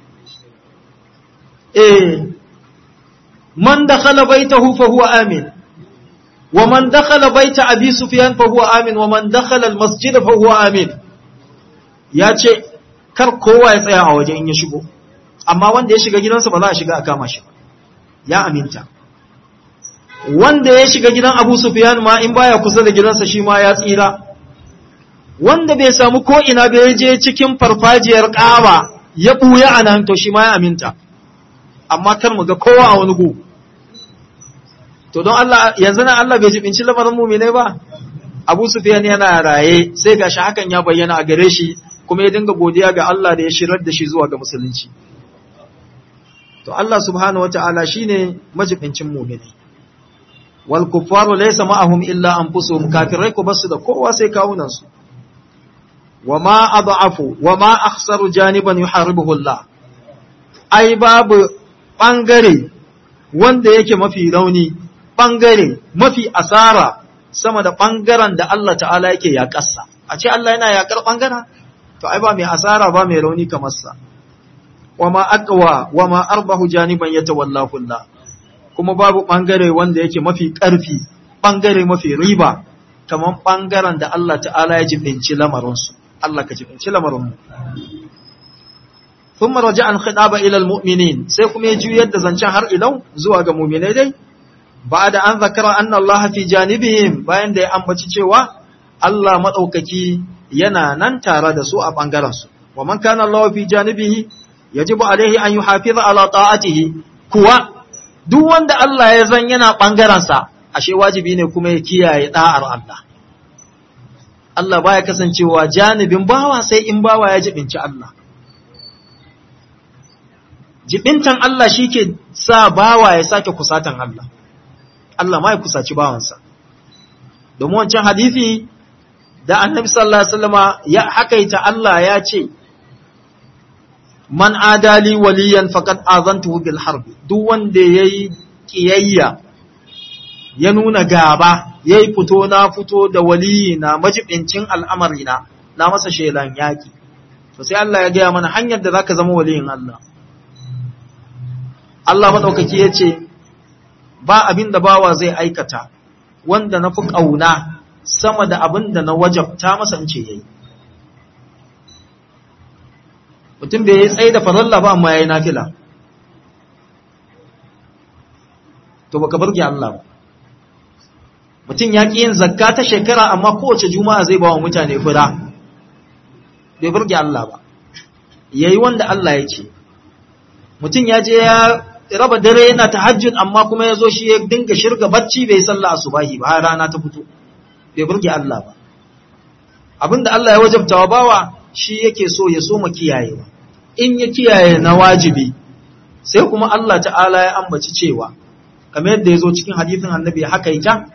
eh man dakhala baytahu fa huwa amin wa man dakhala bayta abi sufyan fa huwa amin wa man dakhala al masjid fa huwa amin yace kar kowa ya tsaya a waje in ya shigo amma wanda ya shiga gidansa ba za a shiga a kama shi ya aminta wanda ya shiga gidan Abu Sufyan ma in baya kusa da gidansa shi ma ya tsira wanda bai samu ko ina bai je cikin farfajiyar Kaaba ya buya anan to shi ma ya aminta amma kar mu ga kowa a wani gu to don Allah yanzu nan Allah bai jibinci lamarin mu'mine ba Abu Sufyan yana raye sai gashi hakan ya bayyana a gare shi kuma ya dinga godiya ga Allah da ya shirar da shi zuwa ga musulunci to Allah subhanahu wataala shine majibincin mu'mini wal kuffaru laysa ma'ahum illa anfusuhum kafirai ko basu da kowa sai kawunan su wama adhafu wama akhsaru janiban yuharibuhu Allah ai babu bangare wanda yake mafi rauni bangare mafi asara sama da bangaren da Allah ta'ala yake yakarsa a ce Allah yana yakar bangaren to ai ba mai asara ba mai rauni kamar sa wama aqwa wama arbahu janiban yatawallahu Allah kuma babu ɓangare wanda yake mafi ƙarfi, ɓangare mafi riba, kamar ɓangaren da Allah ta'ala ya jibinci lamarinsu. Allah ka jibinci lamarinmu. Sun maraji an haɗa ilal mu'minin, sai kuma ya juyar da zancen har ilau zuwa ga mu'minai dai, ba da an zakara an Allah fi janibihim bayan da ya ambaci cewa Allah maɗaukaki yana nan tare da su a ɓangarensu. Wa man kana Allah fi janibihi, yajibu alaihi an yi hafiza ala ta'atihi, kuwa duk wanda Allah ya zan yana ɓangarensa, ashe wajibi ne kuma ya kiyaye ɗa'ar Allah. Allah baya kasancewa janibin bawa sai in bawa ya jibinci Allah. Jibintan Allah shi ke sa bawa ya sake kusatan Allah. Allah ma ya kusaci bawansa. Domin wancan hadithi da annabi sallallahu Alaihi wasallama ya hakaita Allah ya ce, man adali waliyan faqad azantuhu bil harbi duk wanda yayi kiyayya ya nuna gaba yayi fito na fito da waliyi na majibincin al'amari na na masa shelan yaki to sai Allah ya gaya mana hanyar da zaka zama waliyin Allah Allah madaukaki yace ba abin da bawa zai aikata wanda na fi kauna sama da abin da na wajabta masa in ce yayi mutum bai yi tsaye da faralla ba amma ya yi nafila to baka burge Allah ba mutum ya ƙi yin zakka ta shekara amma kowace juma'a zai ba wa mutane fura bai burge Allah ba ya yi wanda Allah ya ce mutum ya je ya raba dare yana tahajjud amma kuma ya zo shi ya dinga shirga bacci bai sallah asubahi ba har rana ta fito bai burge Allah ba abinda Allah ya wajabta wa bawa shi yake so ya so mu kiyaye in ya kiyaye na wajibi sai kuma Allah ta'ala ya ambaci cewa kamar yadda ya zo cikin hadisin annabi haka ita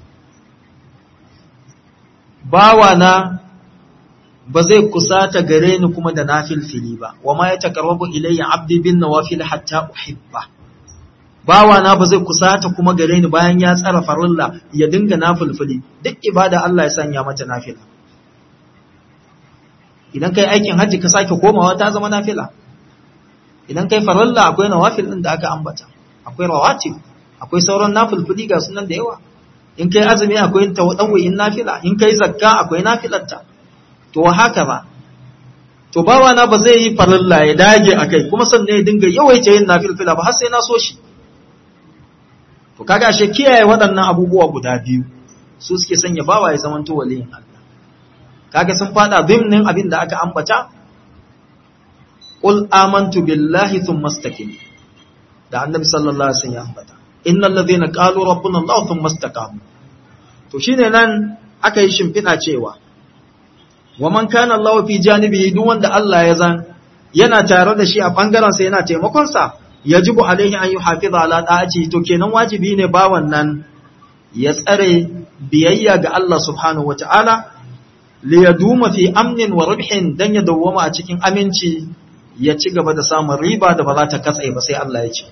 bawa na ba zai kusata gare ni kuma da nafilfili ba wa ma yataqarrabu ilayya abdi bin nawafil hatta uhibba bawa na ba zai kusata kuma gare ni bayan ya tsara farilla ya dinga nafilfili duk ibada Allah ya sanya mata nafila idan kai aikin hajji ka sake komawa ta zama nafila idan kai farilla akwai nawafil din da aka ambata akwai rawatib akwai sauran nafilfili ga sunan da yawa in kai azumi akwai tawawwu'in nafila in kai zakka akwai nafilarta to haka ba to bawa na ba zai yi farilla ya dage akai kuma sannan ya dinga yawaita yin nafilfila ba har sai na so shi to kaga she kiyaye waɗannan abubuwa guda biyu su suke sanya bawa ya zamanto waliyin Allah kaga sun fada bimnin abin da aka ambata qul amantu billahi thumma istaqim da annabi sallallahu alaihi wasallam ya ambata innal ladhina qalu rabbuna allah thumma istaqamu to shine nan aka yi shimfida cewa wa man kana allah fi janibihi duk wanda Allah ya zan yana tare da shi a bangaren sa yana taimakon sa yajibu alaihi an yuhafiza ala da'ati to kenan wajibi ne ba wannan ya tsare biyayya ga Allah subhanahu wataala li yaduma fi amnin wa ribhin dan ya dawwama a cikin aminci ya ci gaba da samun riba da ba za ta katse ba sai Allah ya ce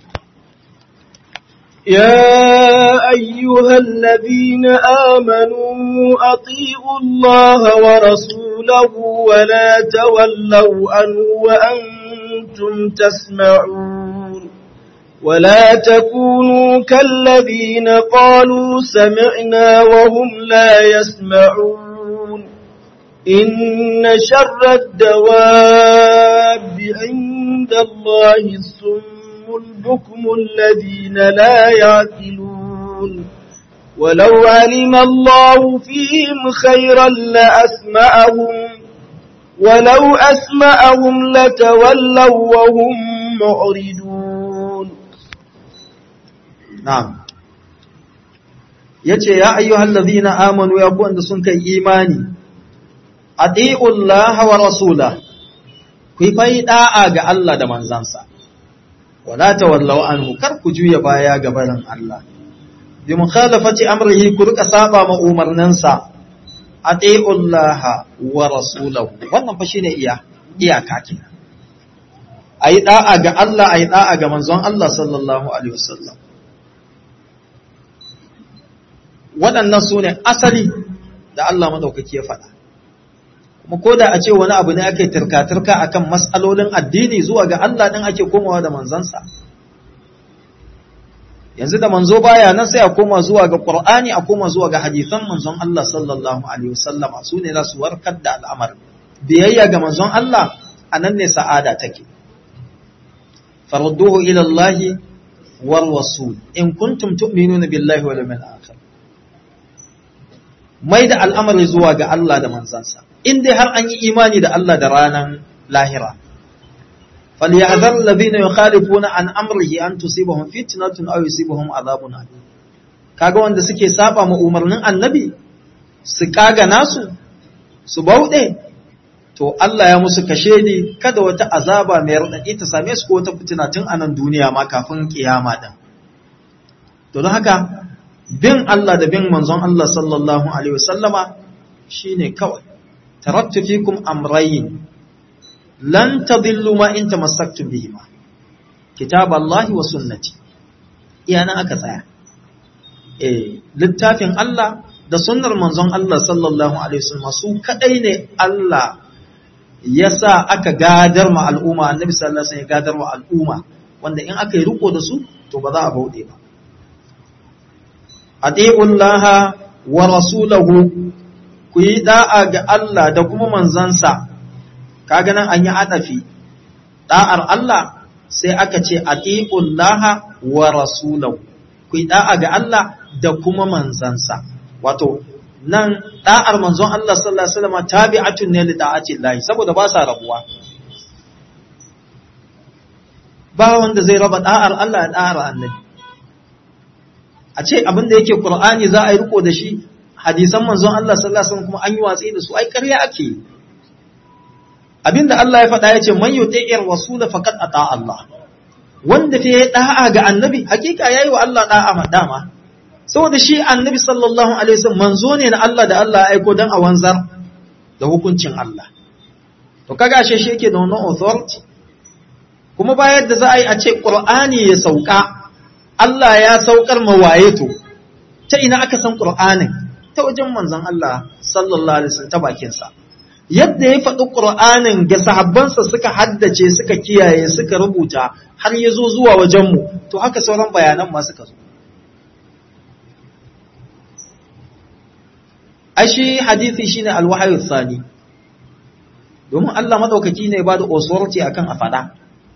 يا أيها الذين آمنوا أطيعوا الله ورسوله ولا تولوا عنه وأنتم تسمعون ولا تكونوا كالذين قالوا سمعنا وهم لا يسمعون إن شر الدواب عند الله السم البكم الذين لا يعقلون ولو علم الله فيهم خيرا لأسمعهم ولو أسمعهم لتولوا وهم معرضون نعم yace ya ayyuhal ladhina amanu ya ku anda sun kai imani atiullaha wa rasulahu ku yi da'a ga Allah da manzansa wala tawallaw anhu kar ku juya baya ga barin Allah bi mukhalafati amrihi ku rika saba ma umarninsa atiullaha wa rasulahu wannan fa shine iya iyaka kenan ayi da'a ga Allah ayi da'a ga manzon Allah sallallahu alaihi wasallam waɗannan sune asali da Allah madaukaki ya faɗa kuma ko da a ce wani abu ne ake turka-turka akan matsalolin addini zuwa ga Allah ɗin ake komawa da manzansa yanzu da manzo baya nan sai a koma zuwa ga Qur'ani a koma zuwa ga hadisan manzon Allah sallallahu alaihi wasallama su ne za su warkar da al'amarin biyayya ga manzon Allah anan ne sa'ada take farudduhu ila Allah war rasul in kuntum tu'minuna billahi wal yawmil akhir mai da al'amari zuwa ga Allah da manzansa in dai har an yi imani da Allah da ranar lahira falyahzar alladhina yukhalifuna an amrihi an tusibahum fitnatun aw yusibahum adhabun alim kaga wanda suke saba ma umarnin annabi su kaga nasu su bauɗe to Allah ya musu kashedi kada wata azaba mai radadi ta same su ko wata fitina tun anan duniya ma kafin kiyama din to don haka bin Allah da bin manzon Allah sallallahu alaihi wasallama shine kawai taraktu fikum amrayn lan tadillu ma in tamassaktum bihima kitaballahi wa sunnati iyana aka tsaya eh littafin Allah da sunnar manzon Allah sallallahu alaihi wasallam su kadai ne Allah yasa aka gadar ma al'umma annabi sallallahu alaihi wasallam ya gadar ma al'umma wanda in aka yi riko da su to ba za a bauɗe ba atiullaha wa rasulahu ku yi da'a ga Allah da kuma manzansa kaga nan an yi adafi da'ar Allah sai aka ce atiullaha wa rasulahu ku yi da'a ga Allah da kuma manzansa wato nan da'ar manzon Allah sallallahu alaihi wasallam tabi'atun ne li da'ati Allah saboda ba sa rabuwa ba wanda zai raba da'ar Allah da da'ar annabi a ce abin da yake Qur'ani za a yi riko da shi hadisan manzon Allah sallallahu alaihi wasallam kuma an yi watsi da su ai ƙarya ake abinda Allah ya faɗa yace man yuti'ir rasul faqad ata Allah wanda fa ya da'a ga annabi hakika yayi wa Allah da'a ma dama saboda shi annabi sallallahu alaihi wasallam manzo ne na Allah da Allah ya aiko dan a wanzar da hukuncin Allah to kaga ashe shi yake da wannan authority kuma bayan da za a yi a ce Qur'ani ya sauka Allah ya saukar mawaye to ta ina aka san Qur'anin ta wajen manzon Allah sallallahu alaihi wasallam ta bakin sa yadda ya faɗi Qur'anin ga sahabbansa suka haddace suka kiyaye suka rubuta har ya zo zuwa wajen mu to haka sauran bayanan ma suka zo ashi hadisi shine alwahyu tsani domin Allah madaukaki ne ya bada authority akan a faɗa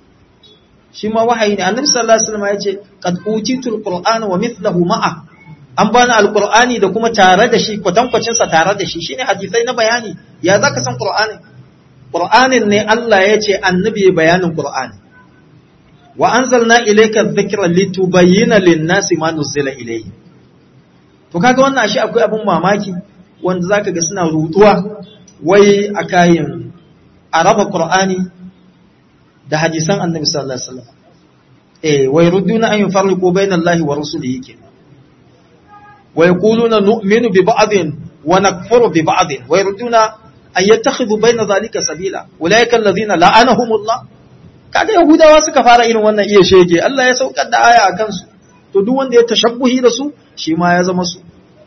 shi ma wahayi ne annabi sallallahu alaihi wasallam yace qad utitul qur'ana wa mithluhu ma'a an bani alqur'ani da kuma tare da shi kwatankwacin sa tare da shi shine hadisai na bayani ya zaka san qur'ani qur'anin ne Allah ya ce annabi bayanin qur'ani wa anzalna ilayka adh-dhikra litubayyana lin-nasi ma nuzila ilayhi to kaga wannan shi akwai abun mamaki wanda zaka ga suna rutuwa wai akayin araba qur'ani da hadisan annabi sallallahu alaihi wasallam eh wai ruduna an yufarriqu bainallahi wa rasulihi kenan wa yaquluna nu'minu bi ba'din wa nakfuru bi ba'din wa yurduna an yattakhidhu bayna dhalika sabila ulaika alladhina la'anahumullah kaga yahudawa suka fara irin wannan iya shege Allah ya saukar da aya akan su to duk wanda ya tashabbuhi da su shi ma ya zama su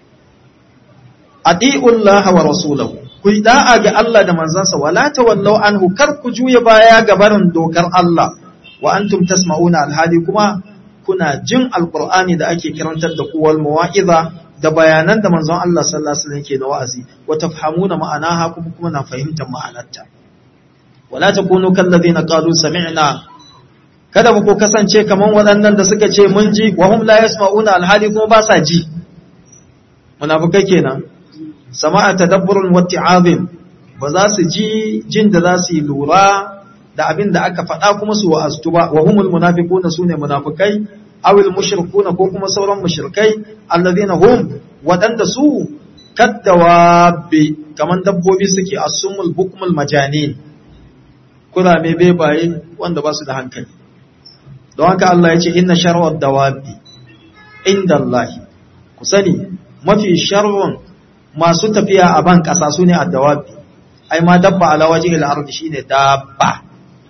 atiullaha wa rasulahu ku da'a ga Allah da manzansa wala tawallau anhu kar ku juya baya ga barin dokar Allah wa antum tasma'una alhadi kuma kuna jin alqur'ani da ake karantar da ku wal mawa'iza da bayanan da manzon Allah sallallahu alaihi wasallam yake da wa'azi wa tafhamuna ma'anaha kuma kuma na fahimtar ma'anarta wala takunu kal ladina qalu sami'na kada ku kasance kaman waɗannan da suka ce mun ji wa hum la yasma'una alhali kuma ba sa ji munafikai kenan sama'a tadabburun watti'azin ba za su ji jin da za su yi lura da abin da aka faɗa kuma su wa'aztu ba wa humul munafiquna sune munafikai awil mushrikuna ko kuma sauran mushrikai alladhina hum wadanda su kaddawabi kaman dabbobi suke asumul bukmul majanin kula me bebaye wanda ba su da hankali don haka Allah ya ce inna sharwad dawabi indallahi ku sani mafi sharrun masu tafiya a ban kasa sune addawabi ai ma dabba ala wajhil ardi shine dabba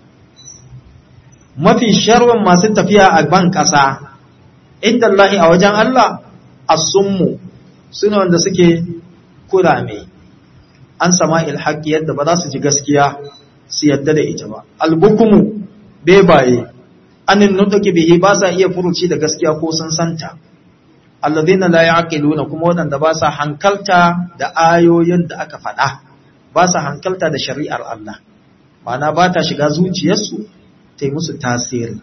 mafi sharrun masu tafiya a ban kasa indallahi a wajen Allah as-summu sune wanda suke kurame an sama'il haqqi yadda ba za su ji gaskiya su yadda da ita ba al-bukmu bebaye anin nutaki bihi ba sa iya furuci da gaskiya ko sun santa alladhina la ya'qiluna kuma wadanda ba sa hankalta da ayoyin da aka faɗa ba sa hankalta da shari'ar Allah ma'ana ba ta shiga zuciyarsu ta yi musu tasiri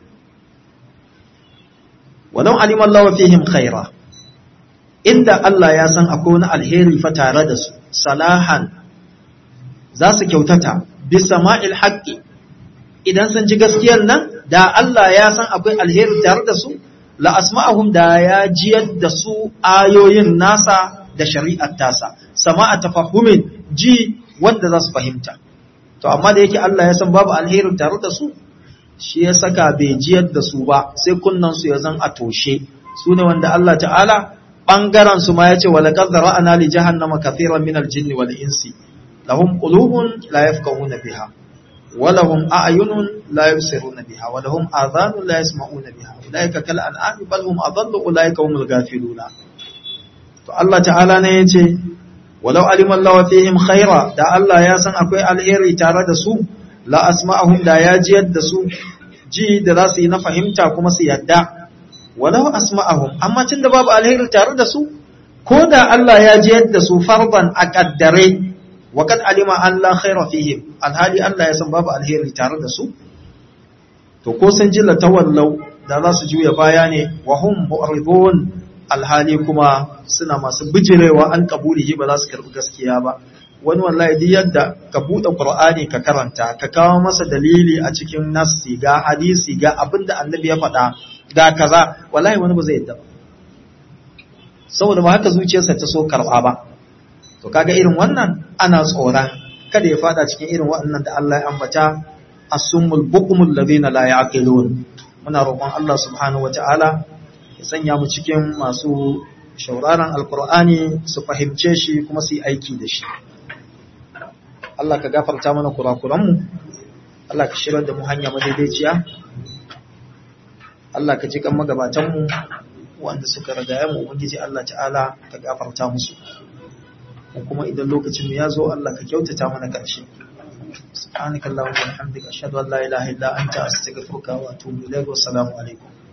walau alima Allah fihim khaira inda Allah ya san akwai wani alheri fa tare da su salahan za su kyautata bisama'il haqqi idan sun ji gaskiyar nan da Allah ya san akwai alheri tare da su la asma'ahum da ya jiyar da su ayoyin nasa da shari'ar tasa sama'a tafahumin ji wanda za su fahimta to amma da yake Allah ya san babu alheri tare da su shi ya saka bai jiyar da su ba sai kunnan su ya zan a toshe su ne wanda Allah ta'ala bangaren su ma ya ce wala qad zara'na li jahannama kathiran min al-jinni wal insi lahum qulubun la yafqahuna biha ولهم أعين لا يبصرون بها ولهم آذان لا يسمعون بها أولئك كالأنعام بل هم أضل أولئك هم الغافلون to Allah ta'ala ne yace walau alima Allah fihim khaira da Allah ya san akwai alheri tare da su la asma'ahum da ya jiyar da su ji da za su yi na fahimta kuma su yadda walau asma'ahum amma tunda babu alheri tare da su ko da Allah ya jiyar da su farban a kaddare وقد علم أن لا خير فيهم alhali Allah ya san babu alheri tare da su to ko sun jilla tawallau da za su juya baya ne wa hum mu'ridun alhali kuma suna masu bijirewa an kabulihi ba za su karbi gaskiya ba wani wallahi duk yadda ka bude Qur'ani ka karanta ka kawo masa dalili a cikin nassi ga hadisi ga abinda annabi ya faɗa ga kaza wallahi wani ba zai yadda saboda ba haka zuciyarsa ta so karba ba to kaga irin wannan ana tsora kada ya fada cikin irin waɗannan da Allah ya ambata as-summul bukumul ladina la ya'qilun muna roƙon Allah subhanahu wataala ya sanya mu cikin masu shauraron alqur'ani su fahimce shi kuma su yi aiki da shi Allah ka gafarta mana kurakuran mu Allah ka shirar da mu hanya madaidaiciya Allah ka ji kan magabatan mu wanda suka ragaya mu ubangiji Allah ta'ala ka gafarta musu kuma idan lokacin ya zo Allah ka kyautata mana ƙarshe subhanakallahumma wa bihamdika ashhadu an la ilaha illa anta astaghfiruka wa atubu ilayk wa assalamu alaikum